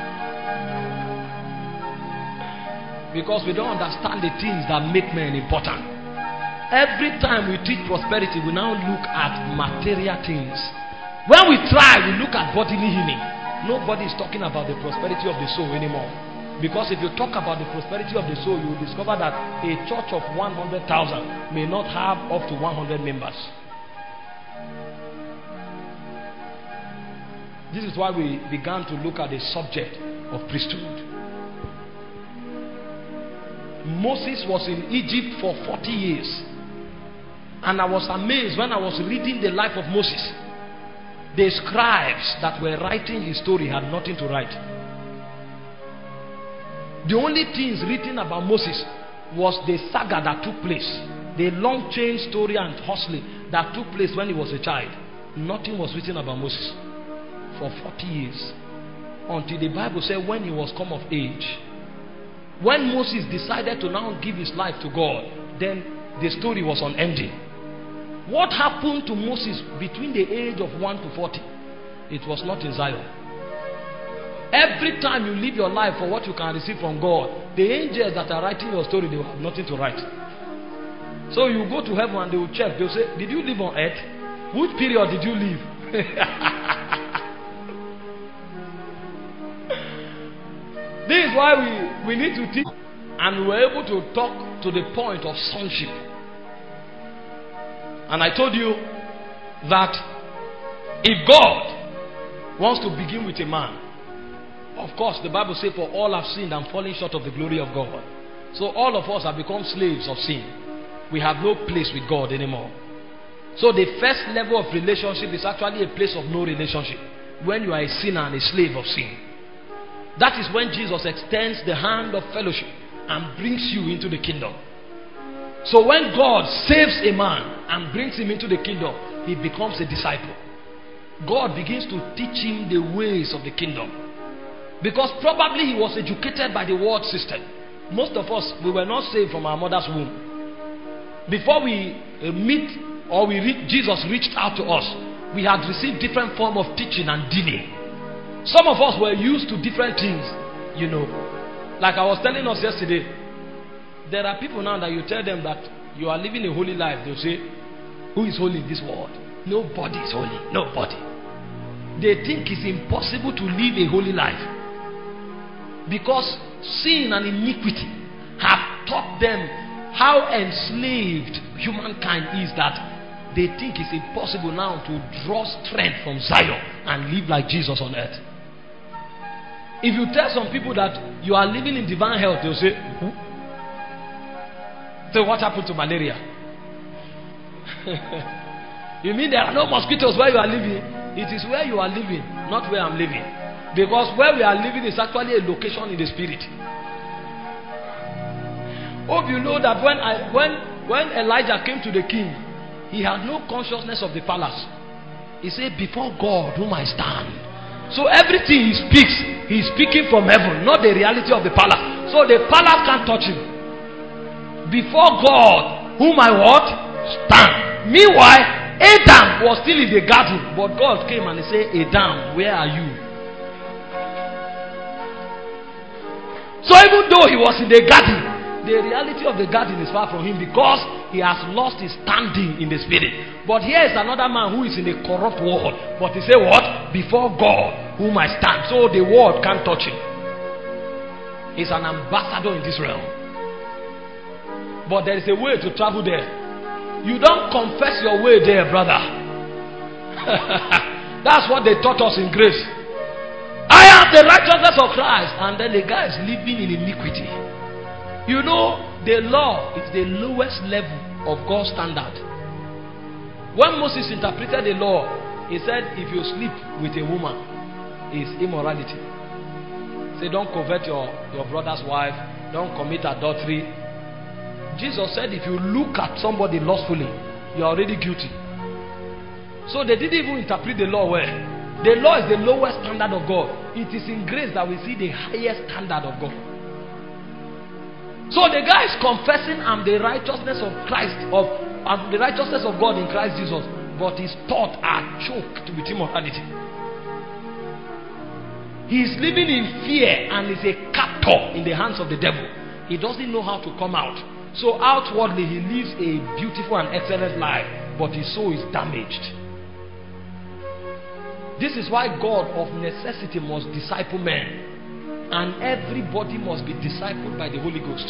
Because we don't understand the things that make men important. Every time we teach prosperity, we now look at material things. When we try, we look at bodily healing. Nobody is talking about the prosperity of the soul anymore. Because if you talk about the prosperity of the soul, you will discover that a church of 100,000 may not have up to 100 members. This is why we began to look at the subject of priesthood. Moses was in Egypt for 40 years. And I was amazed when I was reading the life of Moses. The scribes that were writing his story had nothing to write. The only things written about Moses was the saga that took place. The long chain story and hustling that took place when he was a child. Nothing was written about Moses. for 40 years. Until the Bible said when he was come of age. When Moses decided to now give his life to God, then the story was unending. What happened to Moses between the age of 1 to 40? It was not in Zion. Every time you live your life for what you can receive from God, the angels that are writing your story, they will have nothing to write. So you go to heaven and they will check. They will say, did you live on earth? Which period did you live? This is why we need to teach. And we were able to talk to the point of sonship. And I told you that if God wants to begin with a man, of course the Bible says for all have sinned and fallen short of the glory of God. So all of us have become slaves of sin. We have no place with God anymore. So the first level of relationship is actually a place of no relationship. When you are a sinner and a slave of sin. That is when Jesus extends the hand of fellowship and brings you into the kingdom. So when God saves a man and brings him into the kingdom, he becomes a disciple. God begins to teach him the ways of the kingdom. Because probably he was educated by the world system. Most of us, we were not saved from our mother's womb. Before we meet or Jesus reached out to us, we had received different form of teaching and dealing. Some of us were used to different things, you know. Like I was telling us yesterday, there are people now that you tell them that you are living a holy life. They'll say, who is holy in this world? Nobody is holy. Nobody. They think it's impossible to live a holy life. Because sin and iniquity have taught them how enslaved humankind is that they think it's impossible now to draw strength from Zion and live like Jesus on earth. If you tell some people that you are living in divine health, they'll say, who? So what happened to malaria? You mean there are no mosquitoes where you are living? It is where you are living, not where I'm living. Because where we are living is actually a location in the spirit. Hope you know that when Elijah came to the king, he had no consciousness of the palace. He said, before God whom I stand. So everything he speaks, he is speaking from heaven, not the reality of the palace. So the palace can't touch him. Before God whom I what? Stand. Meanwhile, Adam was still in the garden, but God came and he said, Adam, where are you? So even though he was in the garden, the reality of the garden is far from him because he has lost his standing in the spirit. But here is another man who is in a corrupt world. But he said what? Before God whom I stand. So the world can't touch him. He's an ambassador in this realm. But there is a way to travel there. You don't confess your way there, brother. That's what they taught us in grace. I am the righteousness of Christ. And then the guy is living in iniquity. You know, the law is the lowest level of God's standard. When Moses interpreted the law, he said, if you sleep with a woman, it's immorality. Say, don't covet your brother's wife, don't commit adultery. Jesus said, if you look at somebody lustfully, you're already guilty. So they didn't even interpret the law well. The law is the lowest standard of God. It is in grace that we see the highest standard of God. So the guy is confessing, I'm the righteousness of Christ, I'm the righteousness of God in Christ Jesus, but his thoughts are choked with immorality. He is living in fear and is a captor in the hands of the devil. He doesn't know how to come out. So outwardly he lives a beautiful and excellent life, but his soul is damaged. This is why God of necessity must disciple men. And everybody must be discipled by the Holy Ghost.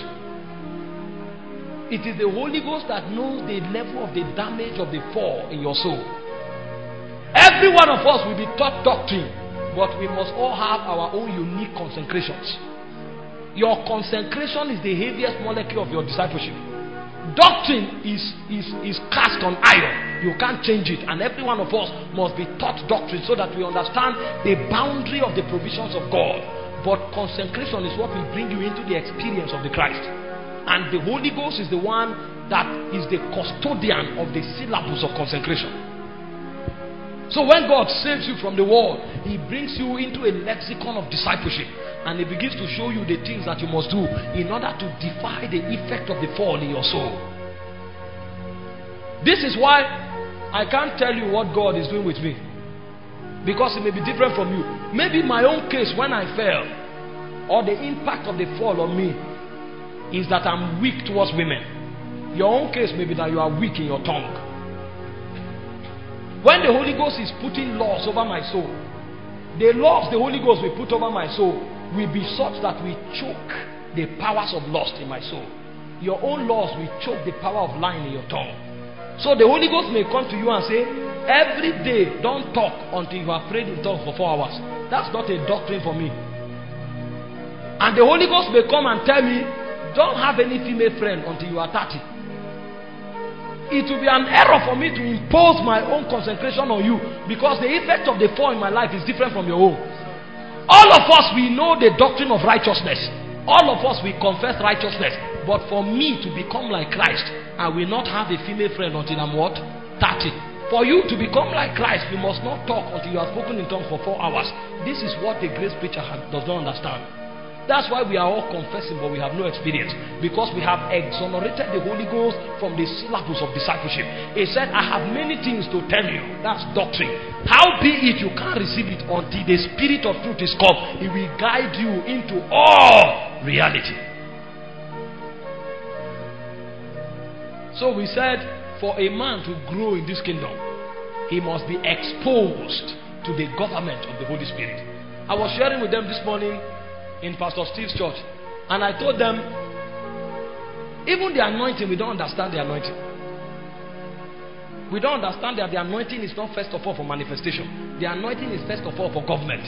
It is the Holy Ghost that knows the level of the damage of the fall in your soul. Every one of us will be taught doctrine, but we must all have our own unique consecrations. Your consecration is the heaviest molecule of your discipleship. Doctrine is cast on iron. You can't change it. And every one of us must be taught doctrine so that we understand the boundary of the provisions of God. But consecration is what will bring you into the experience of the Christ. And the Holy Ghost is the one that is the custodian of the syllabus of consecration. So when God saves you from the world, He brings you into a lexicon of discipleship, and He begins to show you the things that you must do in order to defy the effect of the fall in your soul. This is why I can't tell you what God is doing with me, because it may be different from you. Maybe my own case when I fell, or the impact of the fall on me, is that I'm weak towards women. Your own case may be that you are weak in your tongue. When the Holy Ghost is putting laws over my soul, the laws the Holy Ghost will put over my soul will be such that we choke the powers of lust in my soul. Your own laws will choke the power of lying in your tongue. So the Holy Ghost may come to you and say, every day don't talk until you have prayed in tongues for 4 hours. That's not a doctrine for me. And the Holy Ghost may come and tell me, don't have any female friend until you are 30. It will be an error for me to impose my own consecration on you, because the effect of the fall in my life is different from your own. All of us, we know the doctrine of righteousness. All of us, we confess righteousness. But for me to become like Christ, I will not have a female friend until I'm what? 30. For you to become like Christ, you must not talk until you have spoken in tongues for 4 hours. This is what the grace preacher does not understand. That's why we are all confessing, but we have no experience, because we have exonerated the Holy Ghost from the syllabus of discipleship. He said, I have many things to tell you. That's doctrine. How be it you can't receive it until the Spirit of truth is come. He will guide you into all reality. So we said, for a man to grow in this kingdom, he must be exposed to the government of the Holy Spirit. I was sharing with them this morning in Pastor Steve's church, and I told them, even the anointing, we don't understand the anointing. We don't understand that the anointing is not first of all for manifestation. The anointing is first of all for government.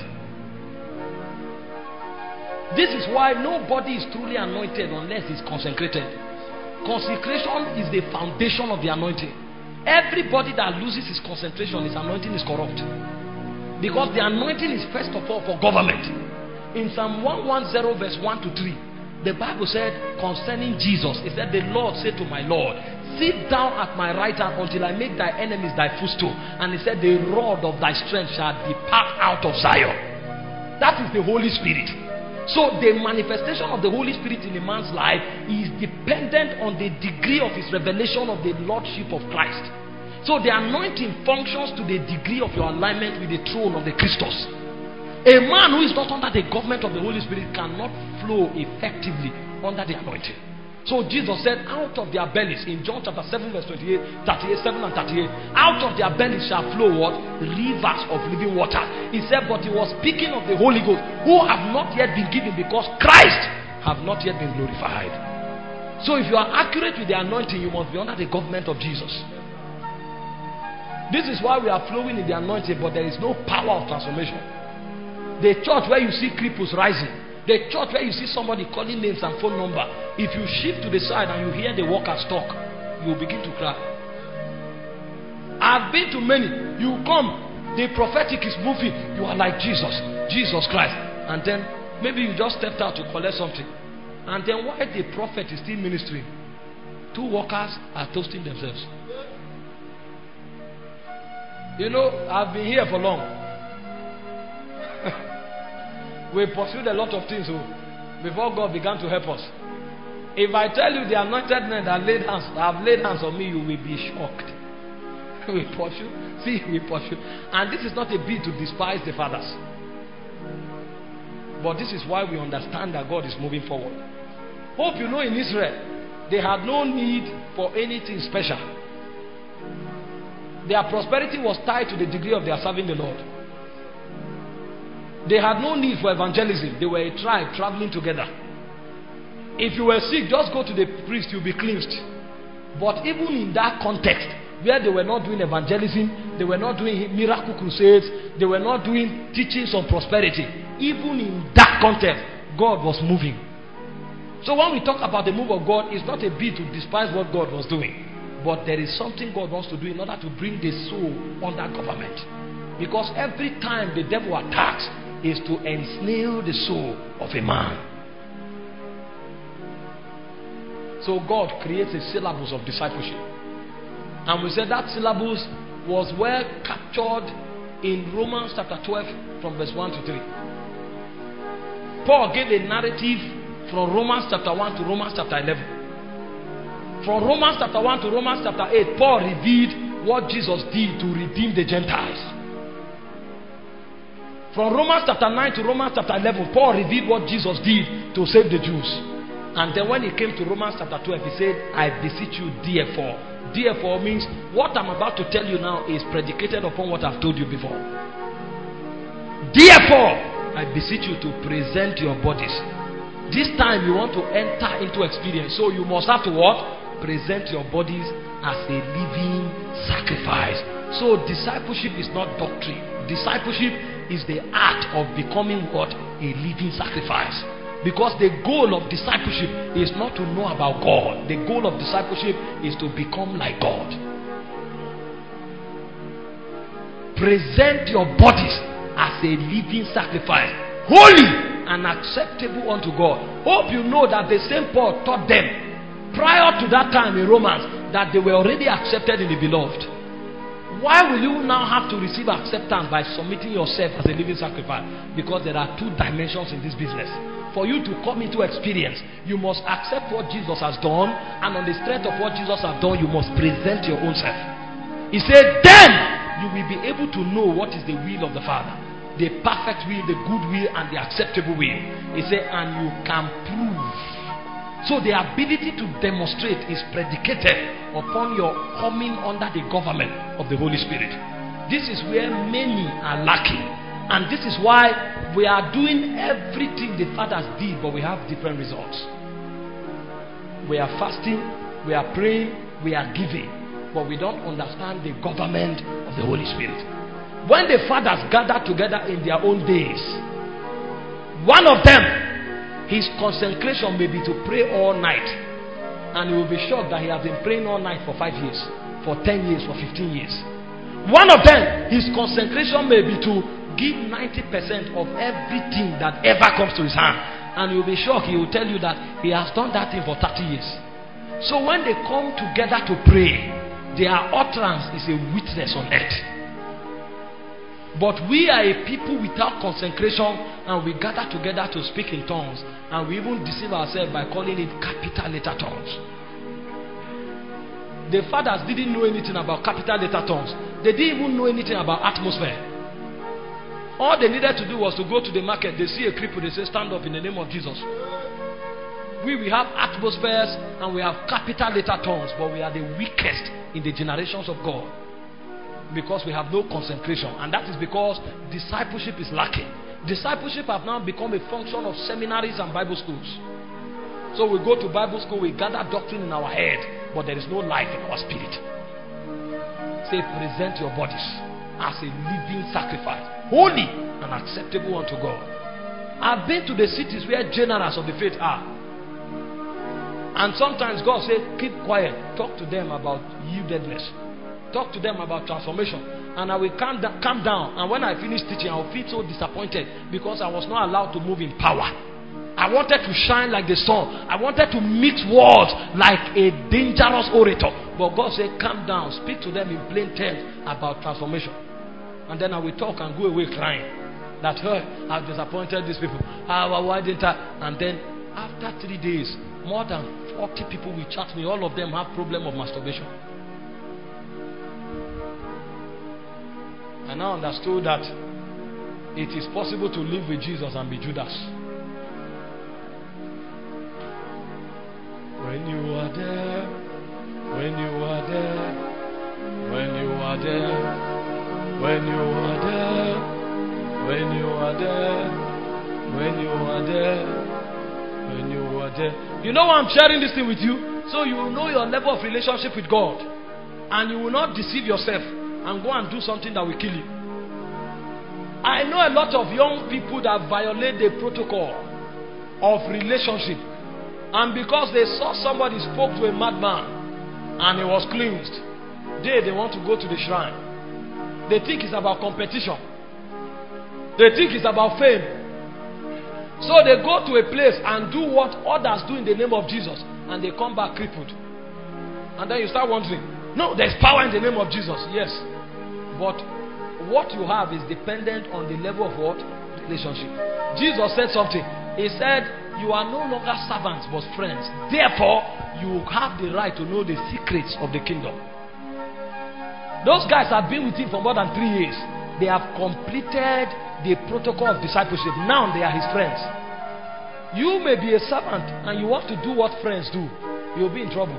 This is why nobody is truly anointed unless he's consecrated. Consecration is the foundation of the anointing. Everybody that loses his concentration, his anointing is corrupt, because the anointing is first of all for government. In Psalm 110 verse 1 to 3, the Bible said concerning Jesus, it said, the Lord said to my Lord, sit down at my right hand until I make thy enemies thy footstool. And he said, the rod of thy strength shall depart out of Zion. That is the Holy Spirit. So the manifestation of the Holy Spirit in a man's life is dependent on the degree of his revelation of the Lordship of Christ. So the anointing functions to the degree of your alignment with the throne of the Christus. A man who is not under the government of the Holy Spirit cannot flow effectively under the anointing. So Jesus said, out of their bellies, in John chapter 7 verse 28, 7 and 38, out of their bellies shall flow what? Rivers of living water. He said, but he was speaking of the Holy Ghost, who have not yet been given, because Christ have not yet been glorified. So if you are accurate with the anointing, you must be under the government of Jesus. This is why we are flowing in the anointing, but there is no power of transformation. The church where you see cripples rising, the church where you see somebody calling names and phone number, if you shift to the side and you hear the workers talk, you will begin to cry. I've been to many. You come, the prophetic is moving, you are like Jesus Christ, and then maybe you just stepped out to collect something, and then while the prophet is still ministering, 2 workers are toasting themselves. You know, I've been here for long. We pursued a lot of things before God began to help us. If I tell you the anointed men that have laid hands on me, you will be shocked. We pursue. And this is not a bid to despise the fathers, but this is why we understand that God is moving forward. Hope you know, in Israel, they had no need for anything special. Their prosperity was tied to the degree of their serving the Lord. They had no need for evangelism. They were a tribe traveling together. If you were sick, just go to the priest, you'll be cleansed. But even in that context, where they were not doing evangelism, they were not doing miracle crusades, they were not doing teachings on prosperity, even in that context, God was moving. So when we talk about the move of God, it's not a bit to despise what God was doing, but there is something God wants to do in order to bring the soul under government. Because every time the devil attacks, is to ensnare the soul of a man. So God creates a syllabus of discipleship, and we said that syllabus was well captured in Romans chapter 12 from verse 1 to 3. Paul gave a narrative from Romans chapter 1 to Romans chapter 11. From Romans chapter 1 to Romans chapter 8, Paul revealed what Jesus did to redeem the Gentiles. From Romans chapter 9 to Romans chapter 11, Paul revealed what Jesus did to save the Jews. And then when he came to Romans chapter 12, he said, I beseech you therefore. Therefore means what I'm about to tell you now is predicated upon what I've told you before. Therefore, I beseech you to present your bodies. This time you want to enter into experience. So you must have to what? Present your bodies as a living sacrifice. So discipleship is not doctrine. Discipleship is the act of becoming what? A living sacrifice. Because the goal of discipleship is not to know about God. The goal of discipleship is to become like God. Present your bodies as a living sacrifice, holy and acceptable unto God. Hope you know that the same Paul taught them prior to that time in Romans that they were already accepted in the beloved. Why will you now have to receive acceptance by submitting yourself as a living sacrifice? Because there are two dimensions in this business. For you to come into experience, you must accept what Jesus has done, and on the strength of what Jesus has done, you must present your own self. He said, then you will be able to know what is the will of the Father, the perfect will, the good will, and the acceptable will. He said, and you can prove. So the ability to demonstrate is predicated upon your coming under the government of the Holy Spirit. This is where many are lacking. And this is why we are doing everything the fathers did, but we have different results. We are fasting, we are praying, we are giving, but we don't understand the government of the Holy Spirit. When the fathers gathered together in their own days, one of them, his consecration may be to pray all night. And you will be shocked that he has been praying all night for 5 years, for 10 years, for 15 years. One of them, his consecration may be to give 90% of everything that ever comes to his hand. And you'll be shocked, he will tell you that he has done that thing for 30 years. So when they come together to pray, their utterance is a witness on earth. But we are a people without consecration, and we gather together to speak in tongues, and we even deceive ourselves by calling it capital letter tongues. The fathers didn't know anything about capital letter tongues. They didn't even know anything about atmosphere. All they needed to do was to go to the market. They see a cripple, they say, stand up in the name of Jesus. We have atmospheres and we have capital letter tongues, but we are the weakest in the generations of God because we have no concentration. And that is because discipleship is lacking. Discipleship has now become a function of seminaries and Bible schools. So we go to Bible school, we gather doctrine in our head, but there is no life in our spirit. Say, present your bodies as a living sacrifice, holy and acceptable unto God. I've been to the cities where generals of the faith are, and sometimes God says, keep quiet, talk to them about yieldedness, talk to them about transformation, and I will calm down. And when I finish teaching, I will feel so disappointed because I was not allowed to move in power. I wanted to shine like the sun. I wanted to mix words like a dangerous orator, but God said, calm down, speak to them in plain terms about transformation. And then I will talk and go away crying that, hey, I've disappointed these people. Why didn't I? And then after 3 days, more than 40 people will chat me. All of them have problem of masturbation. I now understood that it is possible to live with Jesus and be Judas. When you are there, when you are there, when you are there, when you are there, when you are there, when you are there, when you are there. You know why I'm sharing this thing with you? So you will know your level of relationship with God. And you will not deceive yourself and go and do something that will kill you. I know a lot of young people that violate the protocol of relationship. And because they saw somebody spoke to a madman and he was cleansed, they want to go to the shrine. They think it's about competition. They think it's about fame. So they go to a place and do what others do in the name of Jesus, and they come back crippled. And then you start wondering, no, there's power in the name of Jesus. Yes. But what you have is dependent on the level of what? Relationship. Jesus said something. He said, you are no longer servants but friends. Therefore, you have the right to know the secrets of the kingdom. Those guys have been with him for more than 3 years. They have completed the protocol of discipleship. Now they are his friends. You may be a servant and you want to do what friends do. You'll be in trouble.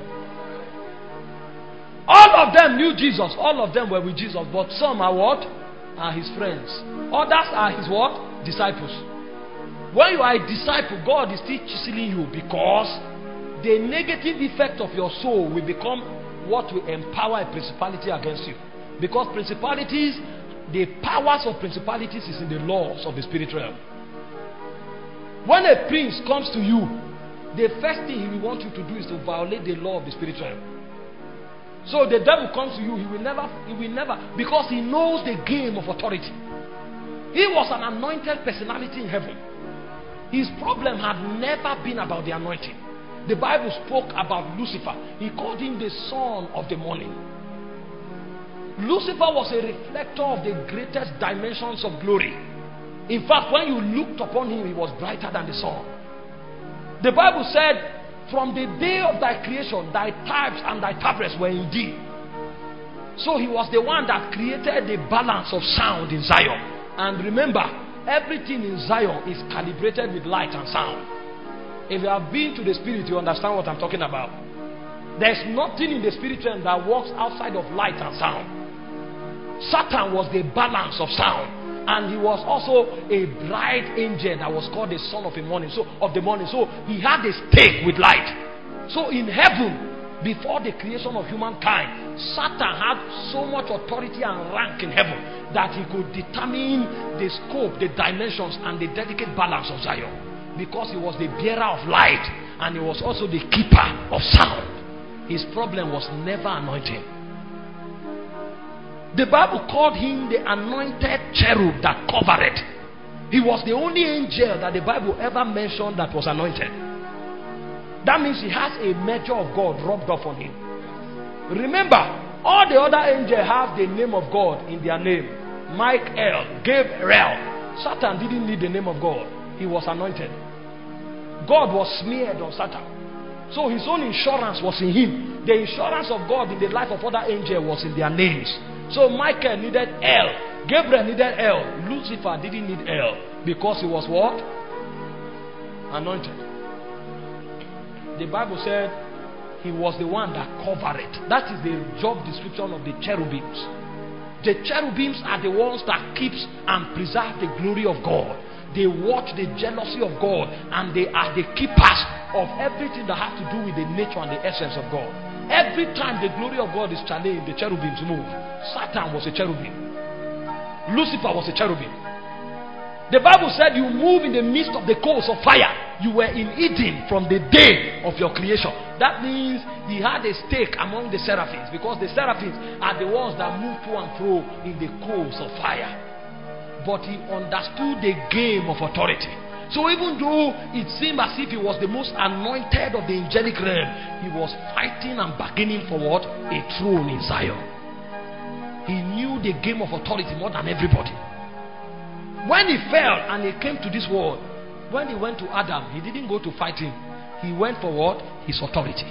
All of them knew Jesus. All of them were with Jesus. But some are what? Are his friends. Others are his what? Disciples. When you are a disciple, God is still chiseling you, because the negative effect of your soul will become what will empower a principality against you. Because principalities, the powers of principalities is in the laws of the spirit realm. When a prince comes to you, the first thing he will want you to do is to violate the law of the spirit realm. So the devil comes to you, he will never, because he knows the game of authority. He was an anointed personality in heaven. His problem had never been about the anointing. The Bible spoke about Lucifer. He called him the son of the morning. Lucifer was a reflector of the greatest dimensions of glory. In fact, when you looked upon him, he was brighter than the sun. The Bible said, from the day of thy creation, thy types and thy tabrets were in thee. So he was the one that created the balance of sound in Zion. And remember, everything in Zion is calibrated with light and sound. If you have been to the spirit, you understand what I'm talking about. There's nothing in the spirit realm that works outside of light and sound. Satan was the balance of sound. And he was also a bright angel that was called the son of the morning. So he had a stake with light. So in heaven, before the creation of humankind, Satan had so much authority and rank in heaven that he could determine the scope, the dimensions, and the delicate balance of Zion. Because he was the bearer of light, and he was also the keeper of sound. His problem was never anointing. The Bible called him the anointed cherub that covered it. He was the only angel that the Bible ever mentioned that was anointed. That means he has a measure of God rubbed off on him. Remember, all the other angels have the name of God in their name. Michael, Gabriel. Satan didn't need the name of God. He was anointed. God was smeared on Satan. So his own insurance was in him. The insurance of God in the life of other angels was in their names. So Michael needed L. Gabriel needed L. Lucifer didn't need L. Because he was what? Anointed. The Bible said he was the one that covered it. That is the job description of the cherubims. The cherubims are the ones that keeps and preserve the glory of God. They watch the jealousy of God, and they are the keepers of everything that has to do with the nature and the essence of God. Every time the glory of God is challenged, the cherubims move. Satan was a cherubim. Lucifer was a cherubim. The Bible said you move in the midst of the coals of fire. You were in Eden from the day of your creation. That means he had a stake among the seraphims, because the seraphims are the ones that move to and fro in the coals of fire. But he understood the game of authority. So even though it seemed as if he was the most anointed of the angelic realm, he was fighting and bargaining for what? A throne in Zion. He knew the game of authority more than everybody. When he fell and he came to this world, when he went to Adam, he didn't go to fight him. He went for what? His authority.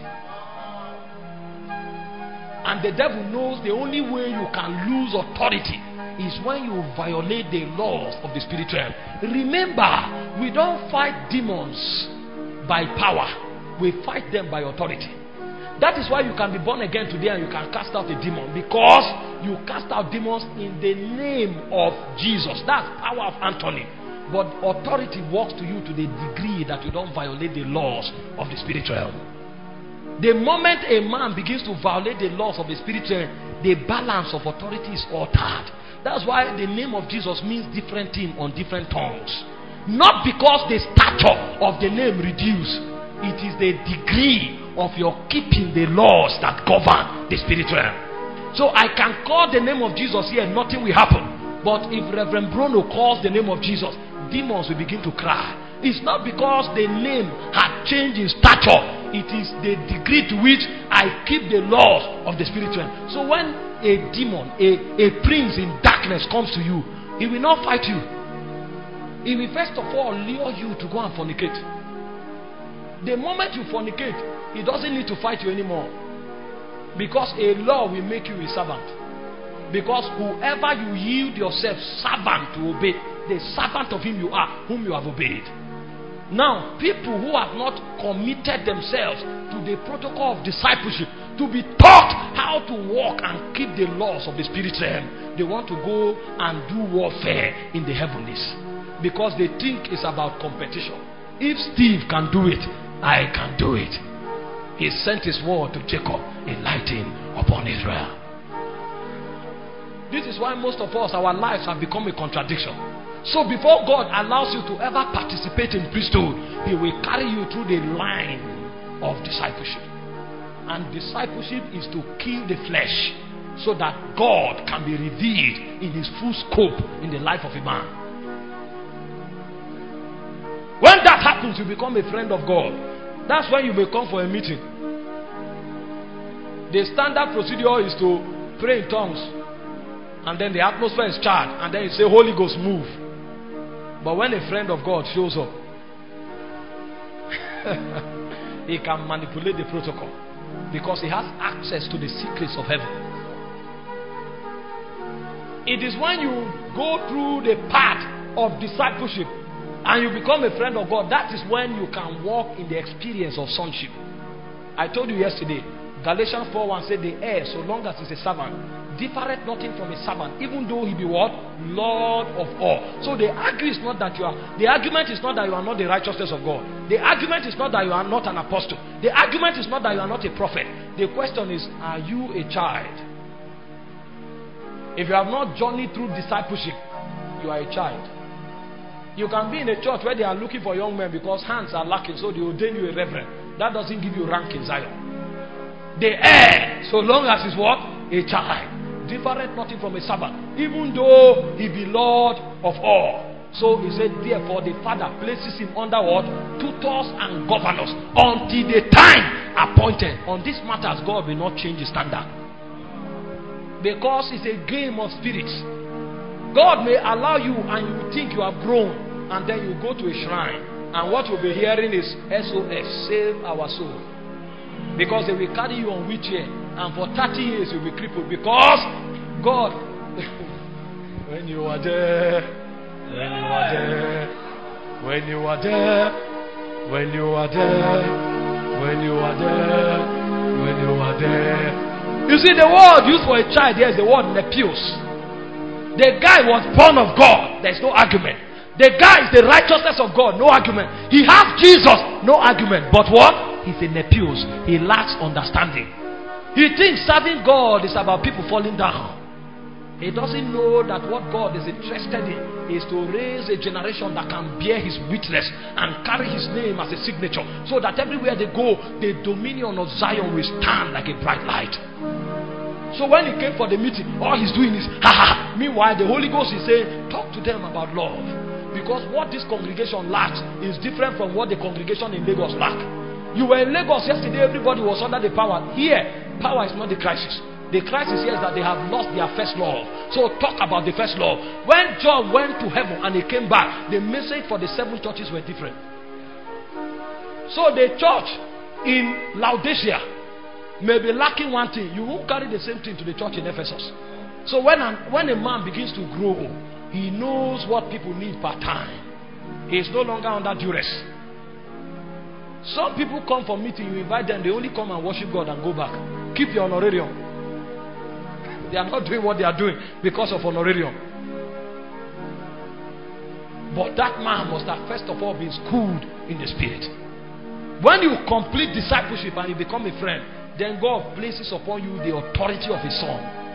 And the devil knows the only way you can lose authority is when you violate the laws of the spirit realm. Remember, we don't fight demons by power. We fight them by authority. That is why you can be born again today and you can cast out a demon, because you cast out demons in the name of Jesus. That's power of Anthony. But authority works to you to the degree that you don't violate the laws of the spirit realm. The moment a man begins to violate the laws of the spirit realm, the balance of authority is altered. That's why the name of Jesus means different thing on different tongues. Not because the stature of the name reduce. It is the degree of your keeping the laws that govern the spiritual realm. So I can call the name of Jesus here, nothing will happen. But if Reverend Bruno calls the name of Jesus, demons will begin to cry. It's not because the name had changed in stature. It is the degree to which I keep the laws of the spiritual realm. So when a demon, a prince in darkness darkness comes to you, he will not fight you. He will first of all lure you to go and fornicate. The moment you fornicate, he doesn't need to fight you anymore. Because a law will make you a servant. Because whoever you yield yourself servant to obey, the servant of him you are, whom you have obeyed. Now, people who have not committed themselves to the protocol of discipleship, to be taught how to walk and keep the laws of the spirit realm, they want to go and do warfare in the heavenlies. Because they think it's about competition. If Steve can do it, I can do it. He sent his word to Jacob, a lighting upon Israel. This is why most of us, our lives have become a contradiction. So before God allows you to ever participate in priesthood, he will carry you through the line of discipleship. And discipleship is to kill the flesh so that God can be revealed in his full scope in the life of a man. When that happens, you become a friend of God. That's when you may come for a meeting. The standard procedure is to pray in tongues, and then the atmosphere is charged, and then you say, Holy Ghost, move. But when a friend of God shows up, he can manipulate the protocol because he has access to the secrets of heaven. It is when you go through the path of discipleship and you become a friend of God, that is when you can walk in the experience of sonship. I told you yesterday, Galatians 4:1 said the heir, so long as he's a servant, differeth nothing from a servant, even though he be what? Lord of all. So the argument is not that you are not the righteousness of God. The argument is not that you are not an apostle. The argument is not that you are not a prophet. The question is, are you a child? If you have not journeyed through discipleship, you are a child. You can be in a church where they are looking for young men because hands are lacking, so they ordain you a reverend. That doesn't give you rank in Zion. The heir, so long as he's what? A child. Different nothing from a servant, even though he be Lord of all. So he said, therefore the Father places him under what? Tutors and governors until the time appointed. On these matters, God will not change his standard. Because it's a game of spirits. God may allow you and you think you have grown, and then you go to a shrine, and what you'll be hearing is SOS, save our soul. Because they will carry you on wheelchair, and for 30 years you'll be crippled. Because God, when you are there, when you are there, when you are there, when you are there, when you are there, when you are there. You see, the word used for a child here is the word nepios. The guy was born of God. There's no argument. The guy is the righteousness of God. No argument. He has Jesus. No argument. But what? He's a nepios. He lacks understanding. He thinks serving God is about people falling down. He doesn't know that what God is interested in is to raise a generation that can bear his witness and carry his name as a signature, so that everywhere they go, the dominion of Zion will stand like a bright light. So when he came for the meeting, all he's doing is ha. Meanwhile, the Holy Ghost is saying, talk to them about love. Because what this congregation lacks is different from what the congregation in Lagos lack. You were in Lagos yesterday, everybody was under the power. Here, power is not the crisis. The crisis here is that they have lost their first love. So talk about the first love. When John went to heaven and he came back, the message for the 7 churches were different. So the church in Laodicea may be lacking one thing. You won't carry the same thing to the church in Ephesus. So when a man begins to grow, he knows what people need per time. He is no longer under duress. Some people come for meeting, you invite them, they only come and worship God and go back. Keep your honorarium. They are not doing what they are doing because of honorarium. But that man must have first of all been schooled in the spirit. When you complete discipleship and you become a friend, then God places upon you the authority of a son.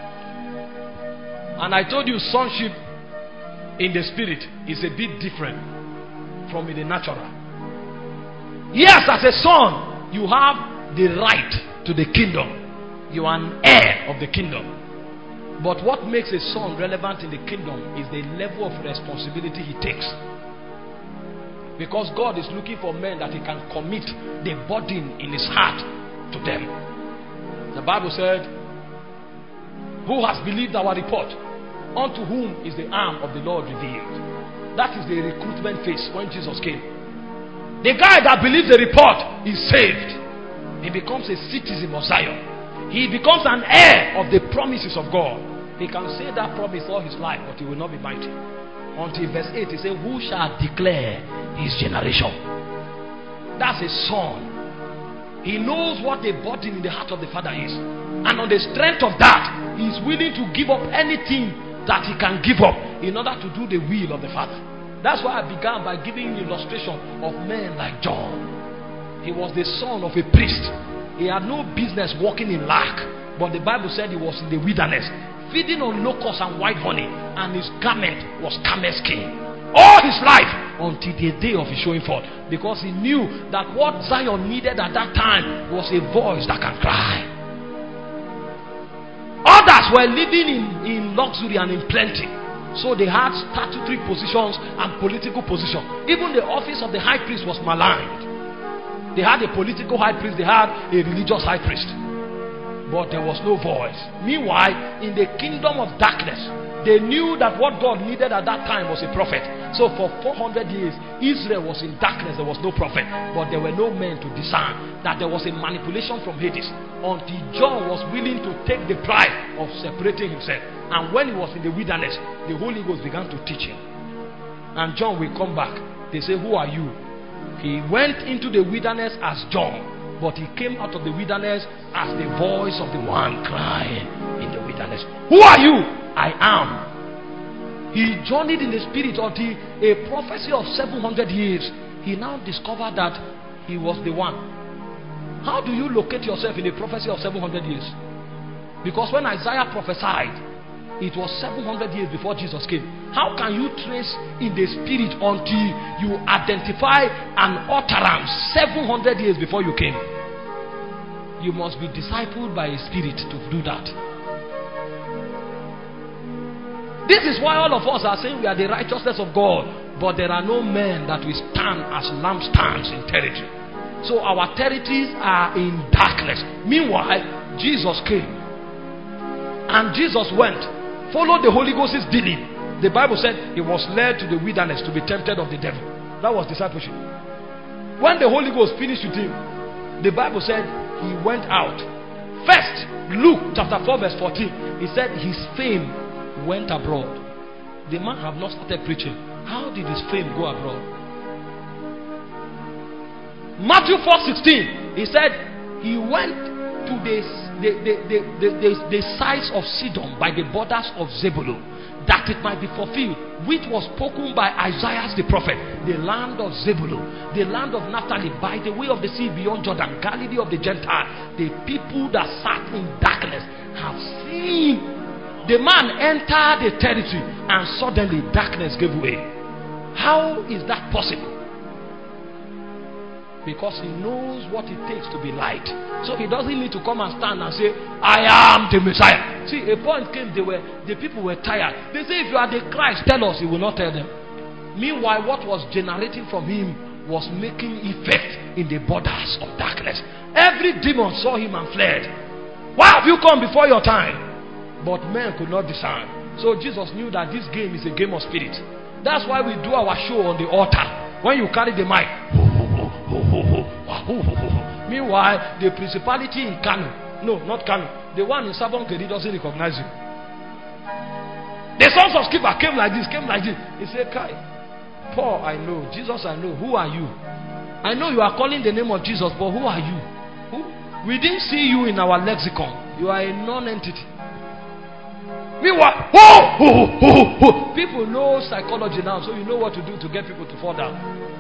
And I told you, sonship in the spirit is a bit different from in the natural. Yes, as a son, you have the right to the kingdom. You are an heir of the kingdom. But what makes a son relevant in the kingdom is the level of responsibility he takes. Because God is looking for men that he can commit the burden in his heart to them. The Bible said, who has believed our report? unto whom is the arm of the Lord revealed. That is the recruitment phase when Jesus came. The guy that believes the report is saved. He becomes a citizen of Zion. He becomes an heir of the promises of God. He can say that promise all his life, but he will not be mighty. Until verse 8, he says, who shall declare his generation? That's a son. He knows what the burden in the heart of the Father is. And on the strength of that, he is willing to give up anything that he can give up in order to do the will of the Father. That's why I began by giving an illustration of men like John. He was the son of a priest. He had no business walking in lack, but the Bible said he was in the wilderness, feeding on locusts and white honey, and his garment was camel skin all his life until the day of his showing forth, because he knew that what Zion needed at that time was a voice that can cry. Others were living in luxury and in plenty. So they had statutory positions and political positions. Even the office of the high priest was maligned. They had a political high priest, they had a religious high priest. But there was no voice. Meanwhile, in the kingdom of darkness, they knew that what God needed at that time was a prophet. So for 400 years, Israel was in darkness. There was no prophet. But there were no men to discern that there was a manipulation from Hades, until John was willing to take the pride of separating himself. And when he was in the wilderness, the Holy Ghost began to teach him. And John will come back. They say, who are you? He went into the wilderness as John, but he came out of the wilderness as the voice of the one crying in the wilderness. Who are you? I am. He journeyed in the spirit until a prophecy of 700 years. He now discovered that he was the one. How do you locate yourself in a prophecy of 700 years? Because when Isaiah prophesied, it was 700 years before Jesus came. How can you trace in the spirit until you identify an utterance 700 years before you came? You must be discipled by a spirit to do that. This is why all of us are saying we are the righteousness of God, but there are no men that will stand as lampstands in territory. So our territories are in darkness. Meanwhile, Jesus came. And Jesus went, followed the Holy Ghost's dealing. The Bible said he was led to the wilderness to be tempted of the devil. That was discipleship. When the Holy Ghost finished with him, the Bible said he went out. First, Luke chapter 4 verse 14, he said his fame went abroad. The man have not started preaching. How did his fame go abroad? Matthew 4:16, he said he went to the sides of Sidon by the borders of Zebulun, that it might be fulfilled which was spoken by Isaiah the prophet, the land of Zebulun, the land of Naphtali, by the way of the sea beyond Jordan, Galilee of the Gentiles. The people that sat in darkness have seen. The man entered the territory and suddenly darkness gave way. How is that possible? Because he knows what it takes to be light. So he doesn't need to come and stand and say, I am the Messiah. See, a point came, the people were tired. They say, if you are the Christ, tell us. He will not tell them. Meanwhile, what was generating from him was making effect in the borders of darkness. Every demon saw him and fled. Why have you come before your time? But men could not discern. So Jesus knew that this game is a game of spirit. That's why we do our show on the altar. When you carry the mic, meanwhile, the principality in Kano, no, not Kano, the one in Sabon Kedi doesn't recognize you. The sons of Sceva came like this. He said, Kai, Paul, I know. Jesus, I know. Who are you? I know you are calling the name of Jesus, but who are you? Who? We didn't see you in our lexicon. You are a non-entity. Meanwhile, people know psychology now, so you know what to do to get people to fall down.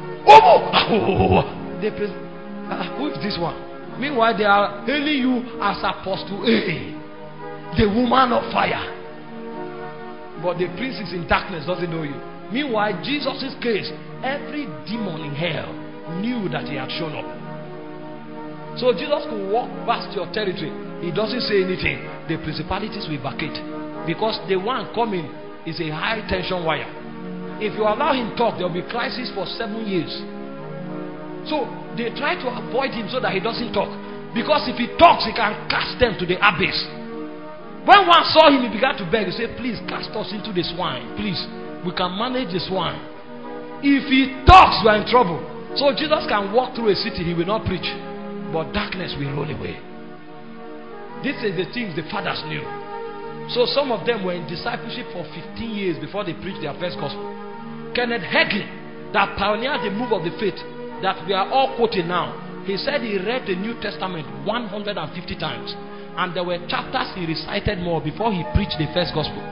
Who is this one? Meanwhile, they are hailing you as Apostle A, the woman of fire. But the prince is in darkness, doesn't know you. Meanwhile, Jesus' case, every demon in hell knew that he had shown up. So Jesus could walk past your territory. He doesn't say anything. The principalities will vacate. Because the one coming is a high tension wire. If you allow him talk, there will be crisis for 7 years. So they try to avoid him so that he doesn't talk. Because if he talks, he can cast them to the abyss. When one saw him, he began to beg. He said, please cast us into the swine. Please, we can manage the swine. If he talks, we are in trouble. So Jesus can walk through a city, he will not preach, but darkness will roll away. These are the things the fathers knew. So some of them were in discipleship for 15 years before they preached their first gospel. Kenneth Hagin, that pioneered the move of the faith that we are all quoting now, he said he read the New Testament 150 times, and there were chapters he recited more before he preached the first gospel.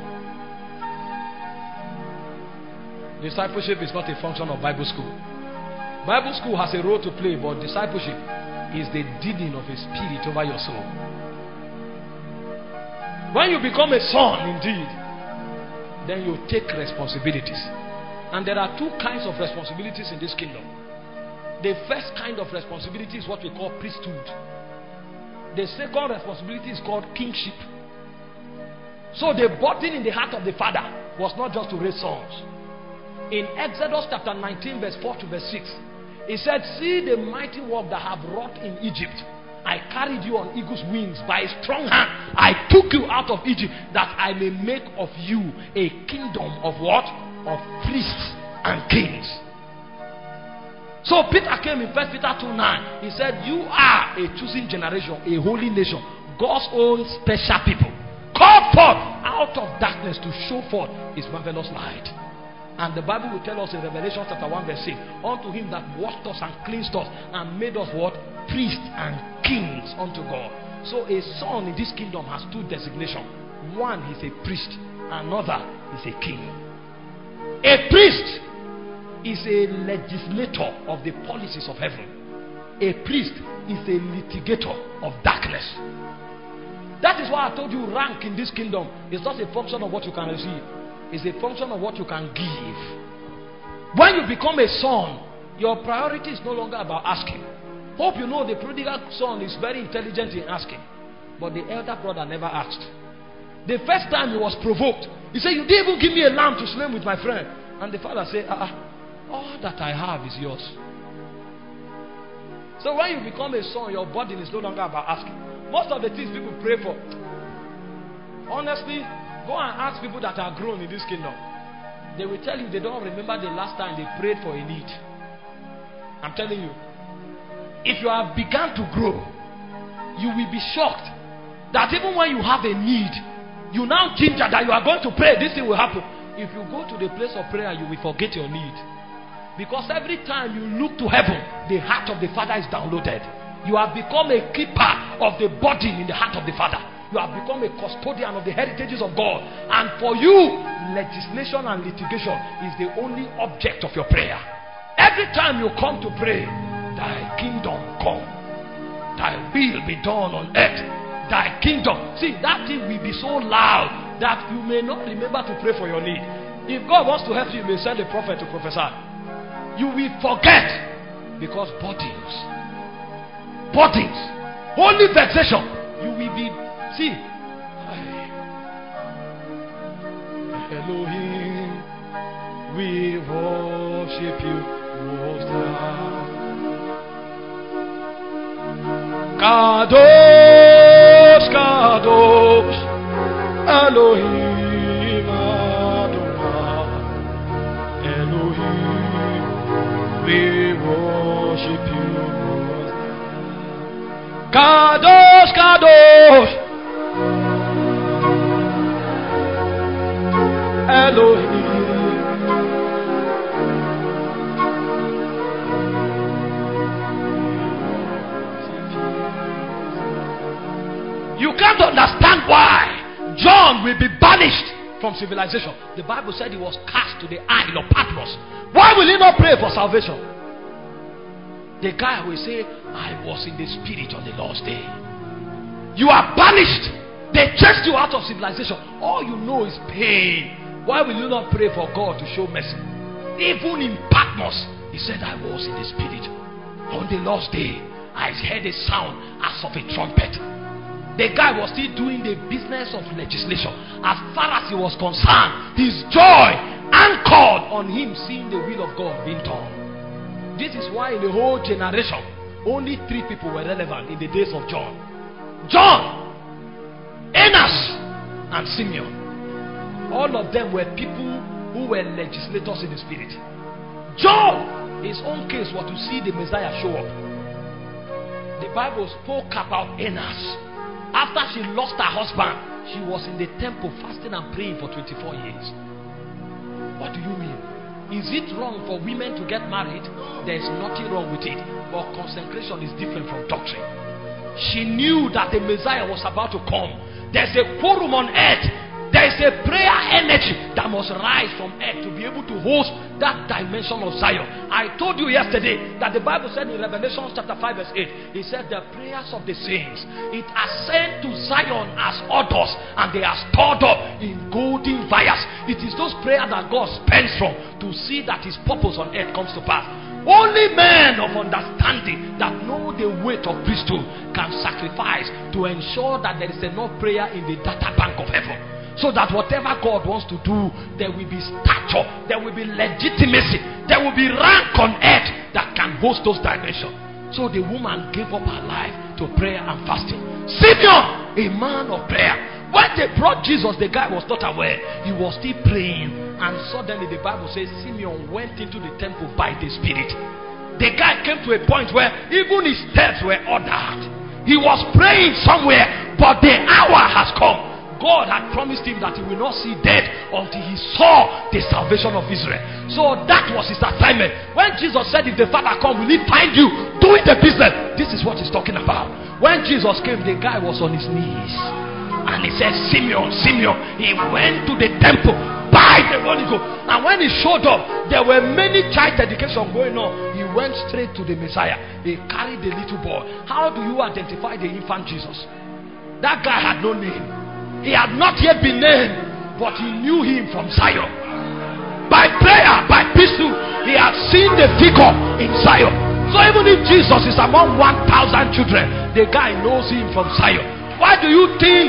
Discipleship is not a function of Bible school. Bible school has a role to play, but discipleship is the dealing of a spirit over your soul. When you become a son, indeed, then you take responsibilities. And there are two kinds of responsibilities in this kingdom. The first kind of responsibility is what we call priesthood. The second responsibility is called kingship. So the burden in the heart of the father was not just to raise sons. In Exodus chapter 19 verse 4 to verse 6, he said, see the mighty work that I have wrought in Egypt. I carried you on eagle's wings. By a strong hand I took you out of Egypt, that I may make of you a kingdom of what? Of priests and kings. So Peter came in 1 Peter 2:9. He said, you are a chosen generation, a holy nation, God's own special people, called forth out of darkness to show forth his marvelous light. And the Bible will tell us in Revelation chapter 1 verse 6, unto him that washed us and cleansed us and made us what? Priests and kings unto God. So a son in this kingdom has two designations. One is a priest, another is a king. A priest is a legislator of the policies of heaven. A priest is a litigator of darkness. That is why I told you rank in this kingdom is not a function of what you can receive. It's a function of what you can give. When you become a son, your priority is no longer about asking. Hope you know the prodigal son is very intelligent in asking, but the elder brother never asked. The first time he was provoked, he said, you didn't even give me a lamb to slay with my friend. And the father said, all that I have is yours. So when you become a son, your burden is no longer about asking. Most of the things people pray for, honestly, go and ask people that are grown in this kingdom. They will tell you they don't remember the last time they prayed for a need. I'm telling you, if you have begun to grow, you will be shocked that even when you have a need, you now ginger that you are going to pray, this thing will happen. If you go to the place of prayer, you will forget your need. Because every time you look to heaven, the heart of the Father is downloaded. You have become a keeper of the burden in the heart of the Father. You have become a custodian of the heritages of God. And for you, legislation and litigation is the only object of your prayer. Every time you come to pray, thy kingdom come, thy will be done on earth, thy kingdom. See, that thing will be so loud that you may not remember to pray for your need. If God wants to help you, he may send a prophet to prophesy. You will forget, because burdens, holy vexation, you will be. See, Elohim, we worship you most high. Kadosh, Kadosh, Elohim Adonai, Elohim, we worship you most high. Kadosh, Kadosh, Elohim. You can't understand why John will be banished from civilization. The Bible said he was cast to the Isle of Patmos. Why will he not pray for salvation? The guy will say, I was in the spirit on the Lord's day. You are banished. They chased you out of civilization. All you know is pain. Why will you not pray for God to show mercy? Even in Patmos, he said, I was in the spirit. On the Lord's day, I heard a sound as of a trumpet. The guy was still doing the business of legislation. As far as he was concerned, his joy anchored on him seeing the will of God being done. This is why in the whole generation, only 3 people were relevant in the days of John. John, Enos, and Simeon. All of them were people who were legislators in the spirit. John, his own case was to see the Messiah show up. The Bible spoke about Enos. After she lost her husband, she was in the temple fasting and praying for 24 years. What do you mean? Is it wrong for women to get married? There is nothing wrong with it. But consecration is different from doctrine. She knew that the Messiah was about to come. There's a quorum on earth. There is a prayer energy that must rise from earth to be able to host that dimension of Zion. I told you yesterday that the Bible said in Revelation chapter 5 verse 8, it said the prayers of the saints, it ascend to Zion as odors, and they are stored up in golden vials. It is those prayers that God spends from to see that his purpose on earth comes to pass. Only men of understanding that know the weight of priesthood can sacrifice to ensure that there is enough prayer in the data bank of heaven. So that whatever God wants to do, there will be stature, there will be legitimacy, there will be rank on earth that can host those dimensions. So the woman gave up her life to prayer and fasting. Simeon, a man of prayer. When they brought Jesus, the guy was not aware. He was still praying. And suddenly the Bible says Simeon went into the temple by the Spirit. The guy came to a point where even his steps were ordered. He was praying somewhere, but the hour has come. God had promised him that he will not see death until he saw the salvation of Israel. So that was his assignment. When Jesus said, if the Father come, will he find you doing the business? This is what he's talking about. When Jesus came, the guy was on his knees. And he said, Simeon, Simeon. He went to the temple by the Holy Ghost. And when he showed up, there were many child dedication going on. He went straight to the Messiah. He carried the little boy. How do you identify the infant Jesus? That guy had no name. He had not yet been named, but he knew him from Zion. By prayer, by priesthood, he had seen the figure in Zion. So even if Jesus is among 1,000 children, the guy knows him from Zion. How do you think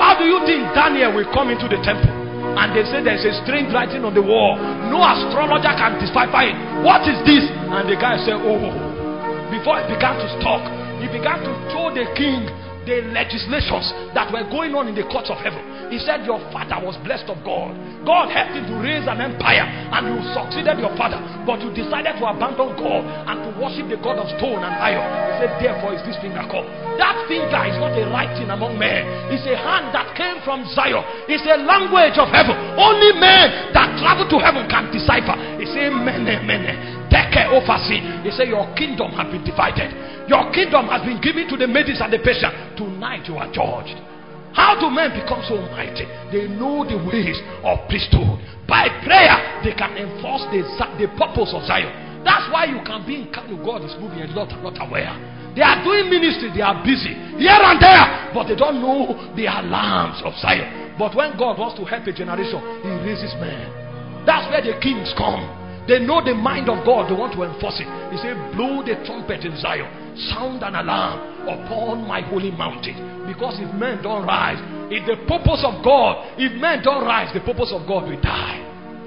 Daniel will come into the temple? And they say there's a strange writing on the wall. No astrologer can decipher it. What is this? And the guy said, oh. Before he began to talk, he began to show the king the legislations that were going on in the courts of heaven. He said your father was blessed of God. God helped him to raise an empire, and you succeeded your father, but you decided to abandon God and to worship the God of stone and iron. He said therefore is this finger called. That finger is not a writing among men. It's a hand that came from Zion. It's a language of heaven. Only men that travel to heaven can decipher. He said mene mene. He said your kingdom has been divided. Your kingdom has been given to the Medes and the Persians. Tonight you are judged. How do men become so mighty? They know the ways of priesthood. By prayer they can enforce the purpose of Zion. That's why you can be in Kanu. God is moving a lot, not aware. They are doing ministry, they are busy here and there, but they don't know the alarms of Zion. But when God wants to help a generation, he raises men. That's where the kings come. They know the mind of God. They want to enforce it. He said, blow the trumpet in Zion. Sound an alarm upon my holy mountain. Because if men don't rise, if the purpose of God, if men don't rise, the purpose of God will die.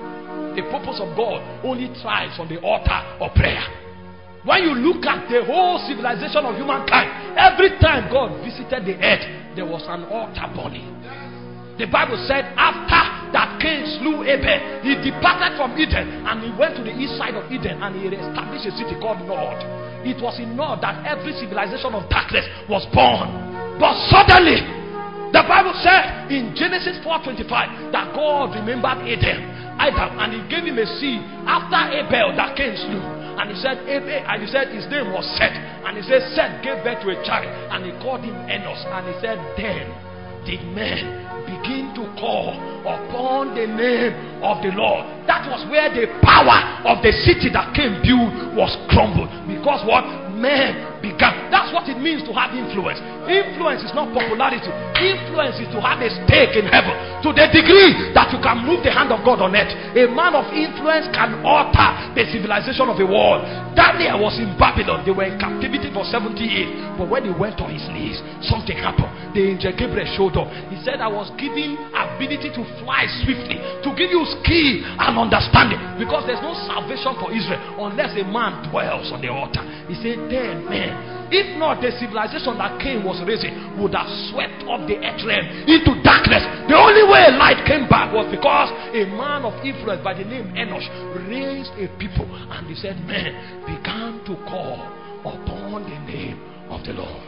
The purpose of God only thrives on the altar of prayer. When you look at the whole civilization of humankind, every time God visited the earth, there was an altar burning. The Bible said after that Cain slew Abel, he departed from Eden and he went to the east side of Eden and he established a city called Nod. It was in Nod that every civilization of darkness was born. But suddenly, the Bible said in Genesis 4:25 that God remembered Adam, and he gave him a seed after Abel that Cain slew. And he said Abel, and he said his name was Seth. And he said Seth gave birth to a child and he called him Enos. And he said then did men begin to call upon the name of the Lord. That was where the power of the city that came built was crumbled. Because what? Men began. That's what it means to have influence. Influence is not popularity. Influence is to have a stake in heaven. To the degree that you can move the hand of God on earth. A man of influence can alter the civilization of a world. Daniel was in Babylon. They were in captivity for 70 years. But when he went on his knees, something happened. The angel Gabriel showed up. He said, I was given ability to fly swiftly, to give you skill and understanding. Because there's no salvation for Israel unless a man dwells on the altar. He said, then men men. If not, the civilization that Cain was raising would have swept up the earth realm into darkness. The only way light came back was because a man of influence by the name Enosh raised a people, and he said, men began to call upon the name of the Lord.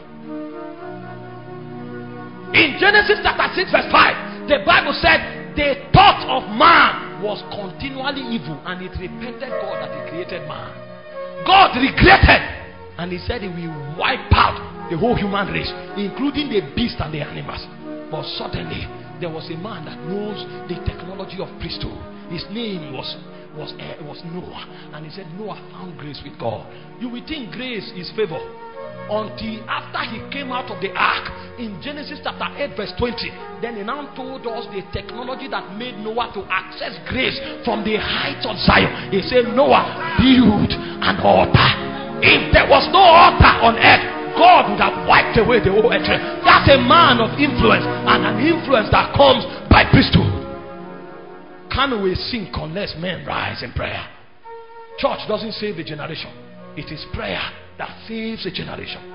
In Genesis chapter 6 verse 5, the Bible said the thought of man was continually evil, and it repented God that he created man. God regretted, and he said he will wipe out the whole human race, including the beasts and the animals. But suddenly there was a man that knows the technology of priesthood. His name was Noah, and he said Noah found grace with God. You will think grace is favor until after he came out of the ark in Genesis chapter 8 verse 20. Then he now told us the technology that made Noah to access grace from the heights of Zion. He said, Noah, build an altar. If there was no altar on earth, God would have wiped away the whole earth. That's a man of influence, and an influence that comes by priesthood. Can we sink unless men rise in prayer? Church doesn't save a generation. It is prayer that saves a generation.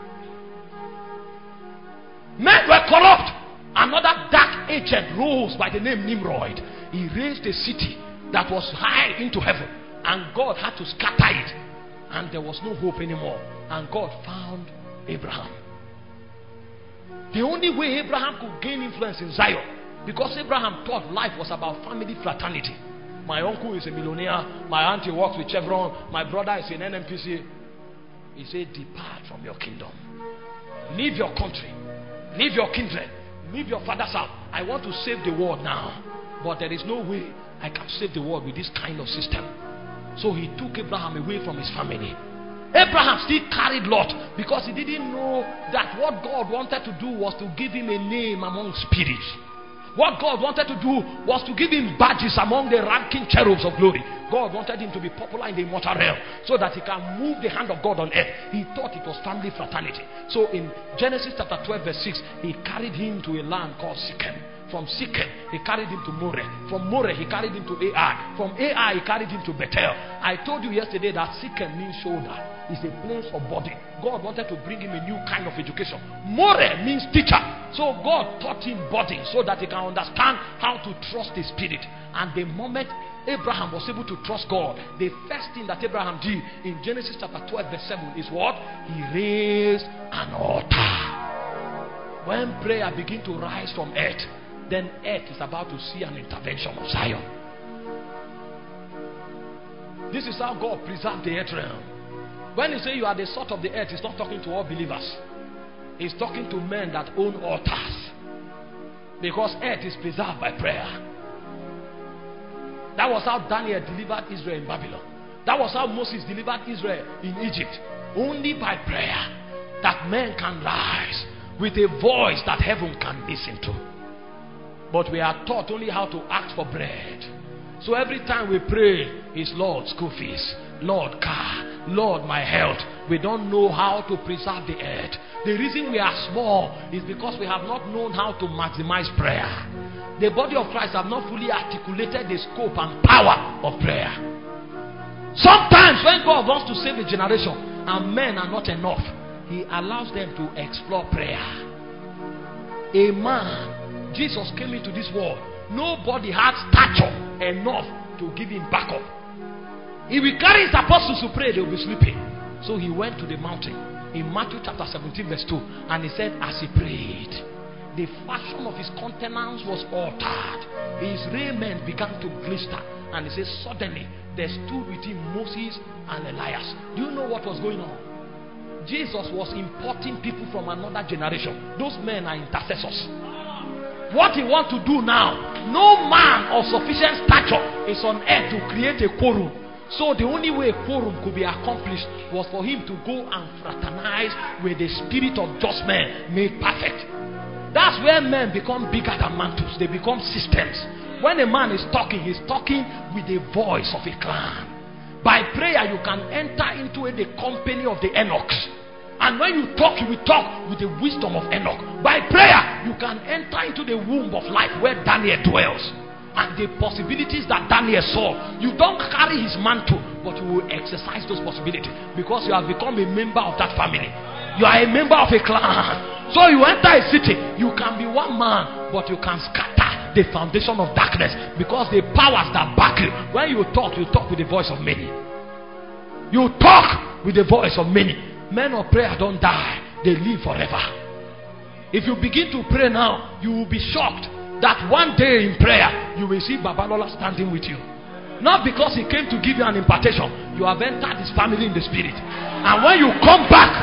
Men were corrupt. Another dark agent rose by the name Nimrod. He raised a city that was high into heaven, and God had to scatter it. And there was no hope anymore. And God found Abraham. The only way Abraham could gain influence in Zion, because Abraham thought life was about family fraternity. My uncle is a millionaire. My auntie works with Chevron. My brother is in NNPC. He said, depart from your kingdom. Leave your country. Leave your kindred. Leave your father's house. I want to save the world now. But there is no way I can save the world with this kind of system. So he took Abraham away from his family. Abraham still carried Lot, because he didn't know that what God wanted to do was to give him a name among spirits. What God wanted to do was to give him badges among the ranking cherubs of glory. God wanted him to be popular in the immortal realm so that he can move the hand of God on earth. He thought it was family fraternity. So in Genesis chapter 12 verse 6, he carried him to a land called Shechem. From Shechem, he carried him to Moreh. From Moreh, he carried him to Ai. From Ai, he carried him to Bethel. I told you yesterday that Shechem means shoulder. It's a place of body. God wanted to bring him a new kind of education. Moreh means teacher. So God taught him body so that he can understand how to trust the spirit. And the moment Abraham was able to trust God, the first thing that Abraham did in Genesis chapter 12 verse 7 is what? He raised an altar. When prayer begins to rise from earth, then earth is about to see an intervention of Zion. This is how God preserved the earth realm. When he says you are the salt of the earth, he's not talking to all believers. He's talking to men that own altars. Because earth is preserved by prayer. That was how Daniel delivered Israel in Babylon. That was how Moses delivered Israel in Egypt. Only by prayer that men can rise with a voice that heaven can listen to. But we are taught only how to ask for bread. So every time we pray, it's Lord, school fees, Lord, car, Lord, my health. We don't know how to preserve the earth. The reason we are small is because we have not known how to maximize prayer. The body of Christ have not fully articulated the scope and power of prayer. Sometimes when God wants to save a generation and men are not enough, he allows them to explore prayer. A man, Jesus came into this world. Nobody had stature enough to give him backup. He will carry his apostles to pray, they will be sleeping. So he went to the mountain in Matthew chapter 17 verse 2, and he said as he prayed, the fashion of his countenance was altered. His raiment began to glister, and he says suddenly there stood with him Moses and Elias. Do you know what was going on? Jesus was importing people from another generation. Those men are intercessors. What he wants to do now, no man of sufficient stature is on earth to create a quorum. So the only way a quorum could be accomplished was for him to go and fraternize with the spirit of just men made perfect. That's where men become bigger than mantles. They become systems. When a man is talking, he's talking with the voice of a clan. By prayer, you can enter into the company of the Enochs. And when you talk, you will talk with the wisdom of Enoch. By prayer, you can enter into the womb of life where Daniel dwells. And the possibilities that Daniel saw, you don't carry his mantle, but you will exercise those possibilities because you have become a member of that family. You are a member of a clan. So you enter a city, you can be one man, but you can scatter the foundation of darkness because the powers that back you. When you talk with the voice of many. You talk with the voice of many. Men of prayer don't die, they live forever. If you begin to pray now, you will be shocked that one day in prayer you will see Babalola standing with you. Not because he came to give you an impartation. You have entered his family in the spirit. And when you come back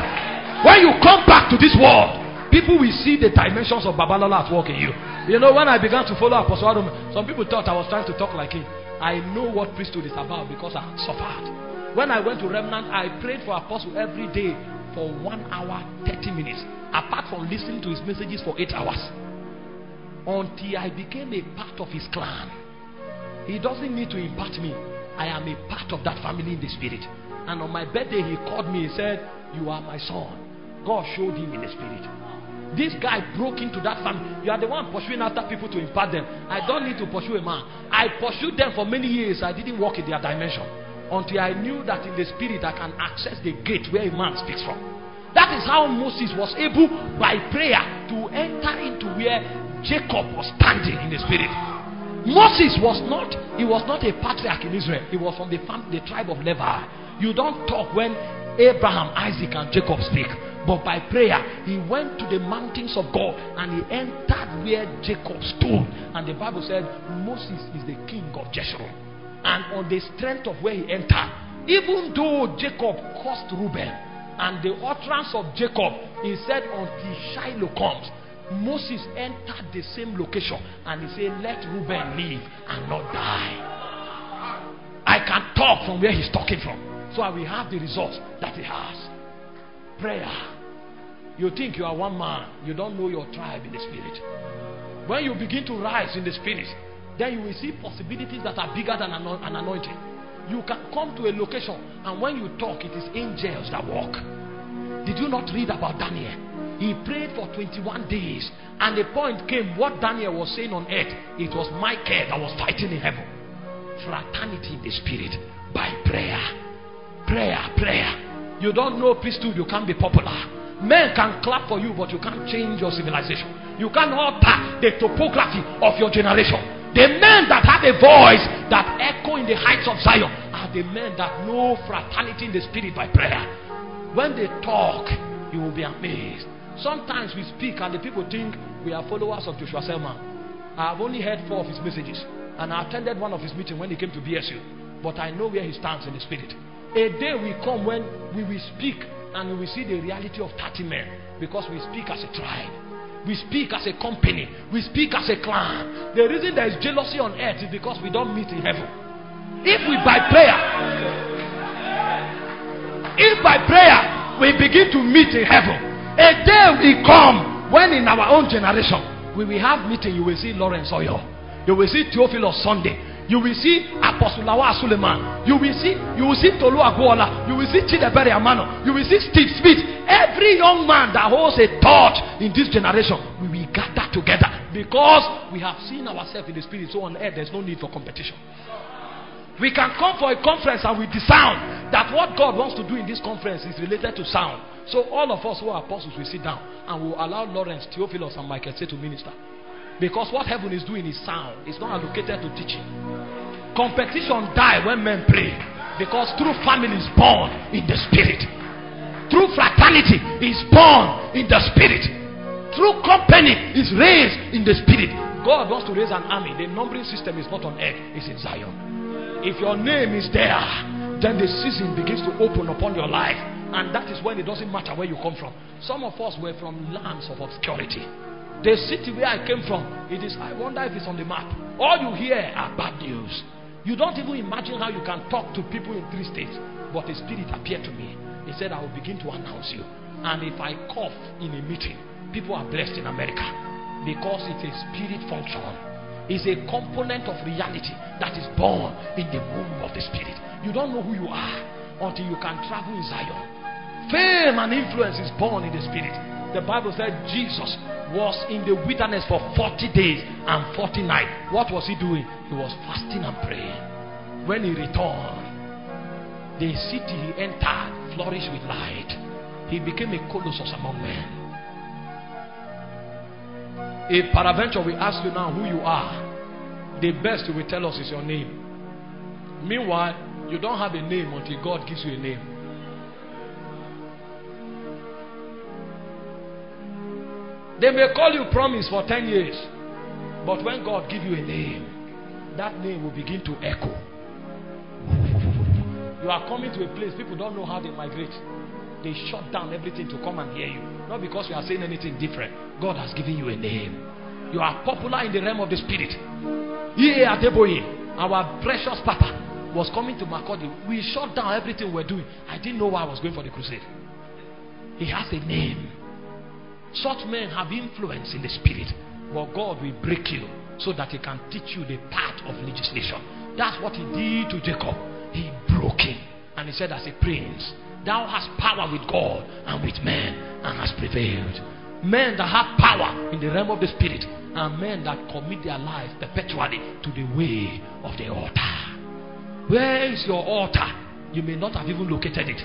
to this world, people will see the dimensions of Babalola at work in you. You know, when I began to follow Apostle Adam, some people thought I was trying to talk like him. I know what priesthood is about because I suffered. When I went to Remnant, I prayed for Apostle every day for 1 hour 30 minutes. Apart from listening to his messages for 8 hours. Until I became a part of his clan. He doesn't need to impart me. I am a part of that family in the spirit. And on my birthday, he called me and said, "You are my son." God showed him in the spirit. This guy broke into that family. You are the one pursuing after people to impart them. I don't need to pursue a man. I pursued them for many years. I didn't walk in their dimension. Until I knew that in the spirit I can access the gate where a man speaks from. That is how Moses was able, by prayer, to enter into where Jacob was standing in the spirit. Moses was not a patriarch in Israel. He was from the tribe of Levi. You don't talk when Abraham, Isaac, and Jacob speak. But by prayer, he went to the mountains of God and he entered where Jacob stood. And the Bible said Moses is the king of Jeshurun. And on the strength of where he entered, even though Jacob cursed Reuben, and the utterance of Jacob, he said, until Shiloh comes, Moses entered the same location and he said, "Let Reuben live and not die." I can talk from where he's talking from, so I will have the results that he has. Prayer. You think you are one man, you don't know your tribe in the spirit. When you begin to rise in the spirit, then you will see possibilities that are bigger than an anointing. You can come to a location and when you talk, it is angels that walk. Did you not read about Daniel? He prayed for 21 days and the point came, what Daniel was saying on earth, it was Michael that was fighting in heaven. Fraternity in the spirit by prayer. Prayer. You don't know priesthood, you can't be popular. Men can clap for you, but you can't change your civilization. You can't alter the topography of your generation. The men that have a voice that echo in the heights of Zion are the men that know fraternity in the spirit by prayer. When they talk, you will be amazed. Sometimes we speak and the people think we are followers of Joshua Selman. I have only heard 4 of his messages and I attended one of his meetings when he came to BSU. But I know where he stands in the spirit. A day will come when we will speak and we will see the reality of 30 men because we speak as a tribe. We speak as a company. We speak as a clan. The reason there is jealousy on earth is because we don't meet in heaven. If by prayer we begin to meet in heaven, a day will come when in our own generation we will have meeting. You will see Lawrence Oyo. You will see Theophilus Sunday. You will see Apostle Lawa Suleiman. You will see Tolu Aguola. You will see Chidebere Amano. You will see Steve Smith. Every young man that holds a torch in this generation, we will gather together because we have seen ourselves in the spirit. So on earth, there's no need for competition. We can come for a conference and we sound that what God wants to do in this conference is related to sound. So all of us who are apostles will sit down and will allow Lawrence, Theophilus, and Michael say to minister. Because what heaven is doing is sound. It's not allocated to teaching. Competition die when men pray. Because true family is born in the spirit. True fraternity is born in the spirit. True company is raised in the spirit. God wants to raise an army. The numbering system is not on earth. It's in Zion. If your name is there, then the season begins to open upon your life. And that is when it doesn't matter where you come from. Some of us were from lands of obscurity. The city where I came from, I wonder if it's on the map. All you hear are bad news. You don't even imagine how you can talk to people in 3 states. But a spirit appeared to me. He said, I will begin to announce you. And if I cough in a meeting, people are blessed in America. Because it's a spirit function. It's a component of reality that is born in the womb of the spirit. You don't know who you are until you can travel in Zion. Fame and influence is born in the spirit. The Bible said Jesus was in the wilderness for 40 days and 40 nights. What was he doing? He was fasting and praying. When he returned, The city he entered flourished with light. He became a colossus among men. If peradventure we ask you now who you are, the best you will tell us is your name. Meanwhile, you don't have a name until God gives you a name. They may call you Promise for 10 years, but when God gives you a name, that name will begin to echo. You are coming to a place, people don't know how they migrate. They shut down everything to come and hear you. Not because you are saying anything different. God has given you a name. You are popular in the realm of the spirit. Here at Adeboye, our precious Papa was coming to Makurdi. We shut down everything we're doing. I didn't know why I was going for the crusade. He has a name. Such men have influence in the spirit. But God will break you so that he can teach you the path of legislation. That's what he did to Jacob. He broke him. And he said as a prince, thou hast power with God and with men, and hast prevailed. Men that have power in the realm of the spirit are men that commit their life perpetually to the way of the altar. Where is your altar? You may not have even located it.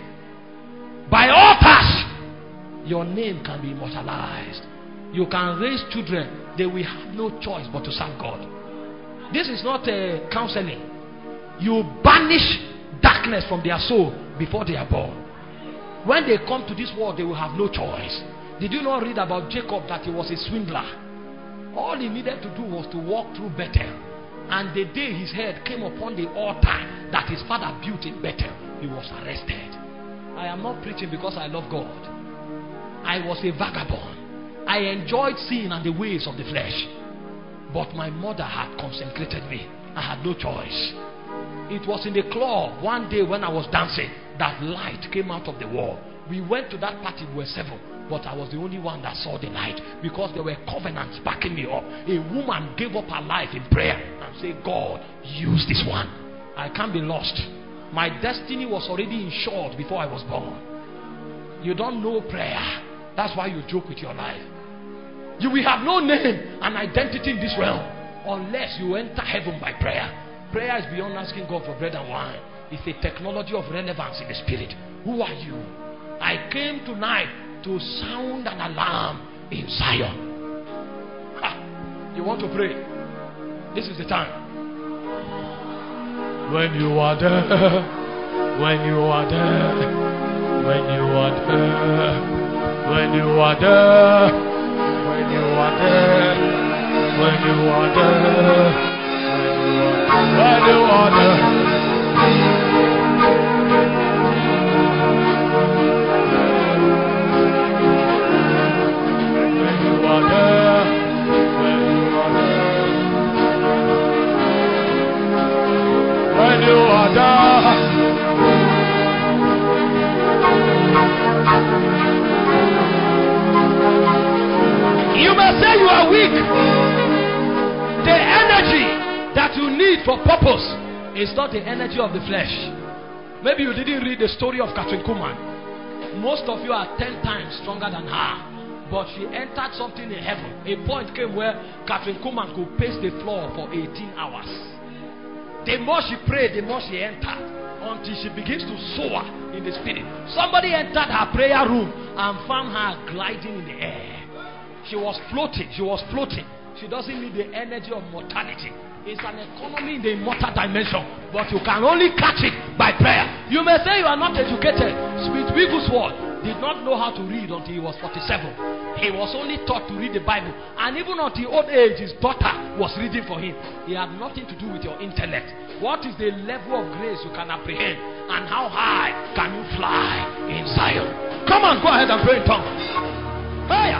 By altars, your name can be immortalized. You can raise children. They will have no choice but to serve God. This is not a counseling. You banish darkness from their soul before they are born. When they come to this world, they will have no choice. Did you not read about Jacob that he was a swindler? All he needed to do was to walk through Bethel. And the day his head came upon the altar that his father built in Bethel, he was arrested. I am not preaching because I love God. I was a vagabond. I enjoyed sin and the ways of the flesh. But my mother had consecrated me. I had no choice. It was in the club one day when I was dancing that light came out of the wall. We went to that party, we were 7, but I was the only one that saw the light because there were covenants backing me up. A woman gave up her life in prayer and said, God, use this one. I can't be lost. My destiny was already insured before I was born. You don't know prayer. That's why you joke with your life. You will have no name and identity in this realm unless you enter heaven by prayer. Prayer is beyond asking God for bread and wine. It's a technology of relevance in the spirit. Who are you? I came tonight to sound an alarm in Zion. You want to pray? This is the time. When you are there, when you are there, when you are there, when you are there, when you are there, when you are there, when you are there. You may say you are weak. The energy that you need for purpose is not the energy of the flesh. Maybe you didn't read the story of Catherine Kuhlman. Most of you are 10 times stronger than her, but she entered something in heaven. A point came where Catherine Kuhlman could pace the floor for 18 hours. The more she prayed, the more she entered, until she begins to soar in the spirit. Somebody entered her prayer room and found her gliding in the air. She was floating. She was floating. She doesn't need the energy of mortality. It's an economy in the immortal dimension, but you can only catch it by prayer. You may say you are not educated. Smith Wigglesworth did not know how to read until he was 47. He was only taught to read the Bible, and even until old age, his daughter was reading for him. He had nothing to do with your intellect. What is the level of grace you can apprehend, and how high can you fly in Zion? Come on, go ahead and pray in tongues. Fire!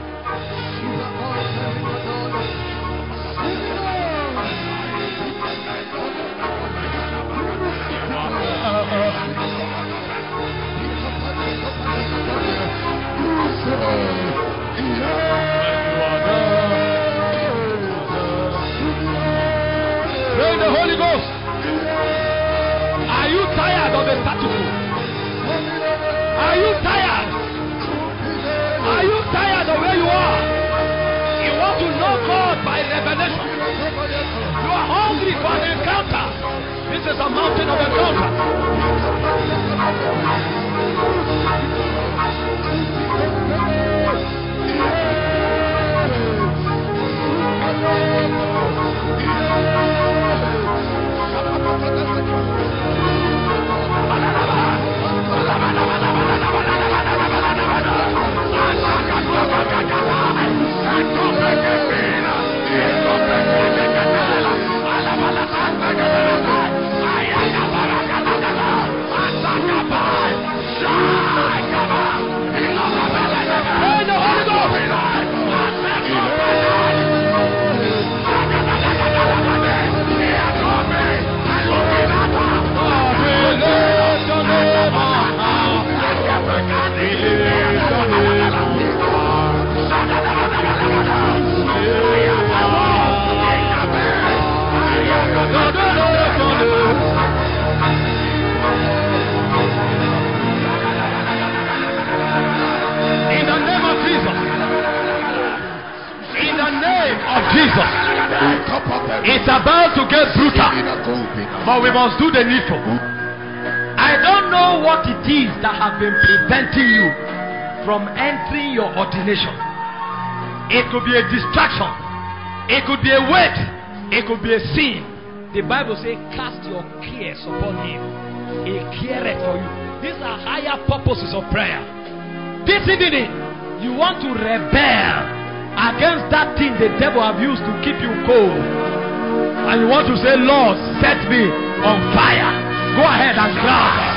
Pray the Holy Ghost. Are you tired of the status quo? Are you tired? Are you tired of where you are? You want to know God by revelation. You are hungry for an encounter. This is a mountain of encounter. It's about to get brutal, but we must do the needful. I don't know what it is that has been preventing you from entering your ordination. It could be a distraction, it could be a weight, it could be a sin. The Bible says, cast your cares upon him, he careth for you. These are higher purposes of prayer. This evening, you want to rebel against that thing the devil have used to keep you cold, and you want to say, Lord, set me on fire. Go ahead and clap.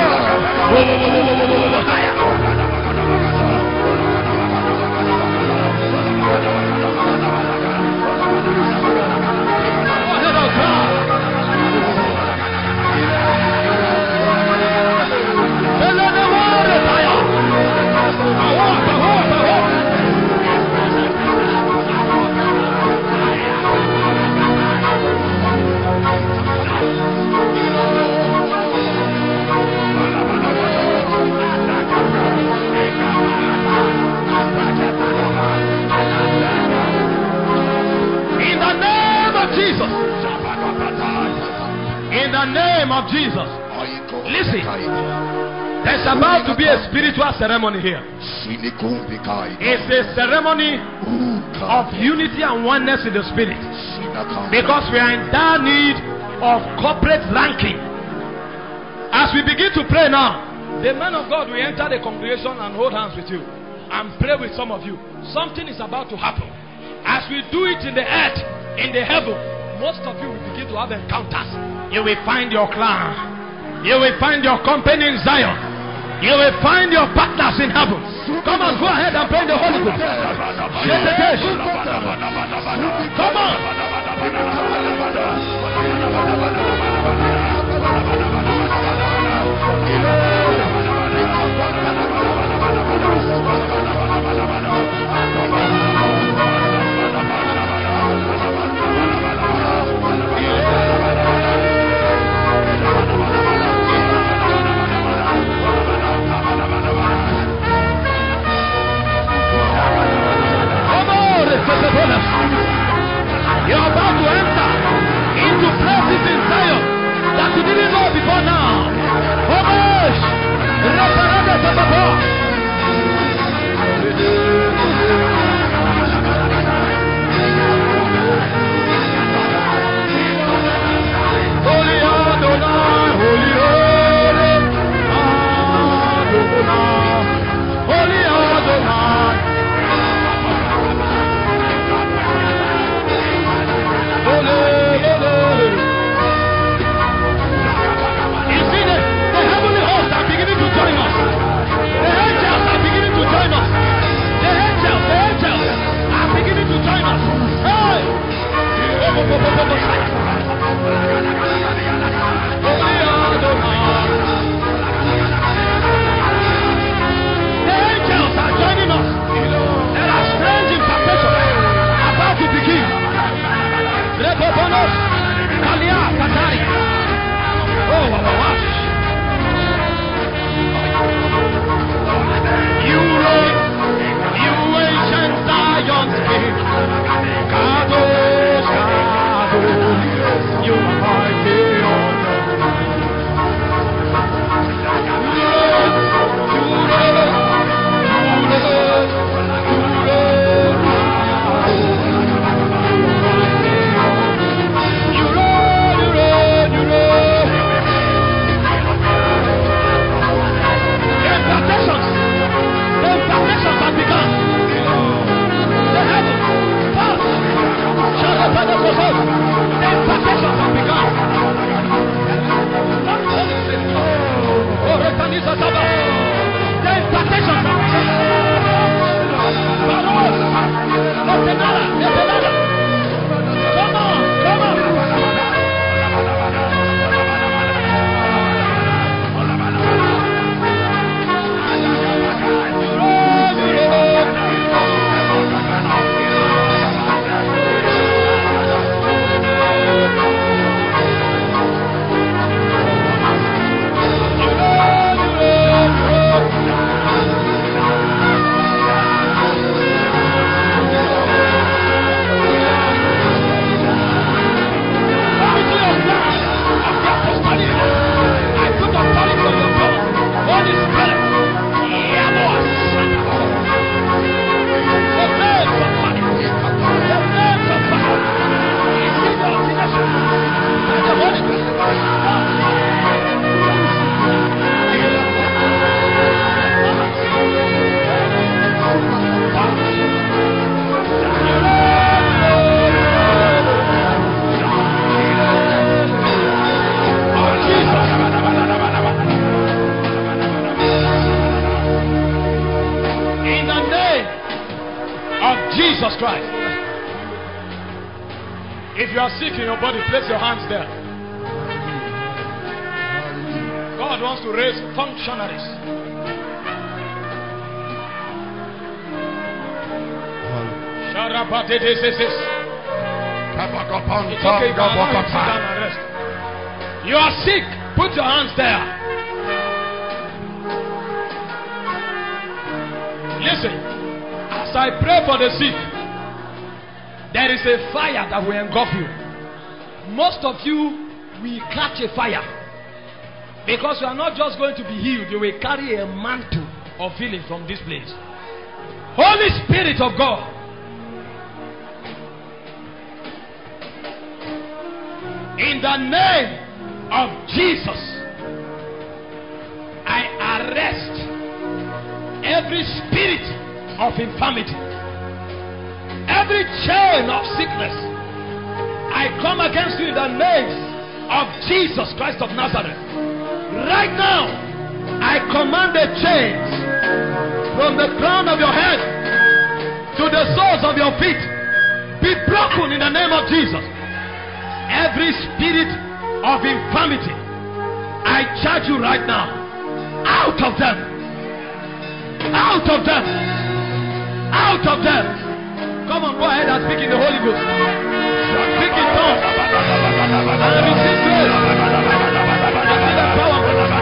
In the name of Jesus. Listen, there's about to be a spiritual ceremony here. It's a ceremony of unity and oneness in the spirit, because we are in dire need of corporate ranking. As we begin to pray now, the men of God will enter the congregation and hold hands with you and pray with some of you. Something is about to happen. As we do it in the earth, in the heaven, most of you will begin to have encounters. You will find your clan. You will find your company in Zion. You will find your partners in heaven. Come on, go ahead and pray the Holy Ghost. Come on. You're about to enter into places in Zion that you didn't know before now. Jesus Christ. If you are sick in your body, place your hands there. God wants to raise functionaries. It's okay, you can sit down and rest. You are sick, put your hands there. Listen, as I pray for the sick, there is a fire that will engulf you. Most of you will catch a fire, because you are not just going to be healed, you will carry a mantle of healing from this place. Holy Spirit of God, in the name of Jesus, I arrest every spirit of infirmity, every chain of sickness. I come against you in the name of Jesus Christ of Nazareth. Right now, I command the chains from the crown of your head to the soles of your feet be broken in the name of Jesus. Every spirit of infirmity, I charge you right now, out of them, out of them, out of them. Come on, go ahead and speak in the Holy Ghost. Speak in tongues and receive grace. Receive the power.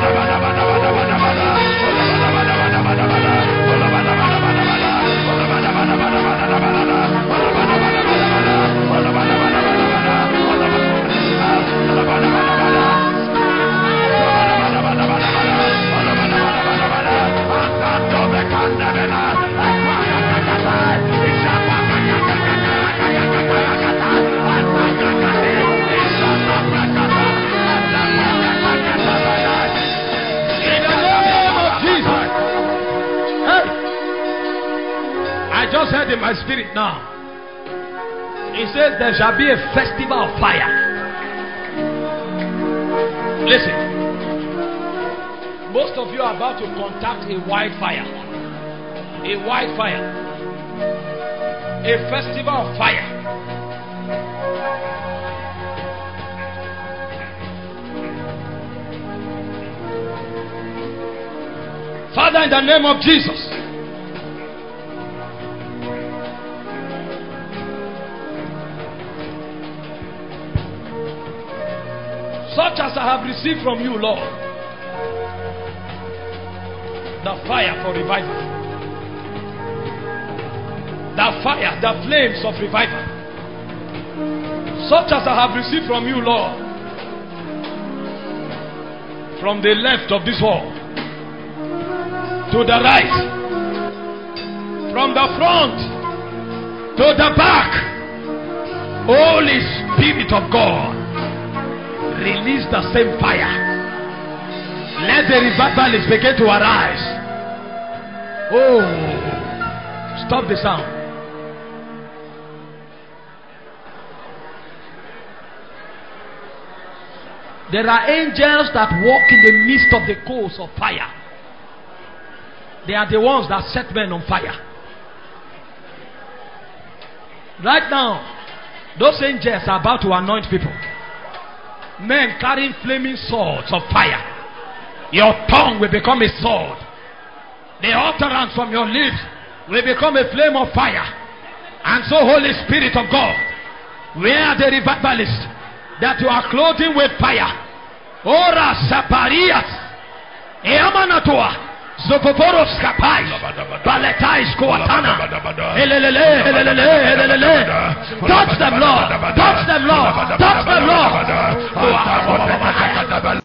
I just heard in my spirit now. It says there shall be a festival of fire. Listen, most of you are about to contact a wildfire. A wildfire. A festival of fire. Father, in the name of Jesus, such as I have received from you, Lord, the fire for revival, the fire, the flames of revival, such as I have received from you, Lord, from the left of this wall to the right, from the front to the back. Holy Spirit of God, release the same fire. Let the revivalists begin to arise. Oh, stop the sound. There are angels that walk in the midst of the coals of fire. They are the ones that set men on fire. Right now, those angels are about to anoint people. Men carrying flaming swords of fire. Your tongue will become a sword. The utterance from your lips will become a flame of fire. And so, Holy Spirit of God, where are the revivalists that you are clothing with fire? Ora saparias, eamanatua, zopoporos kapai, baletais koatana, elelele. Touch them, Lord. Touch them, Lord. Touch them, Lord.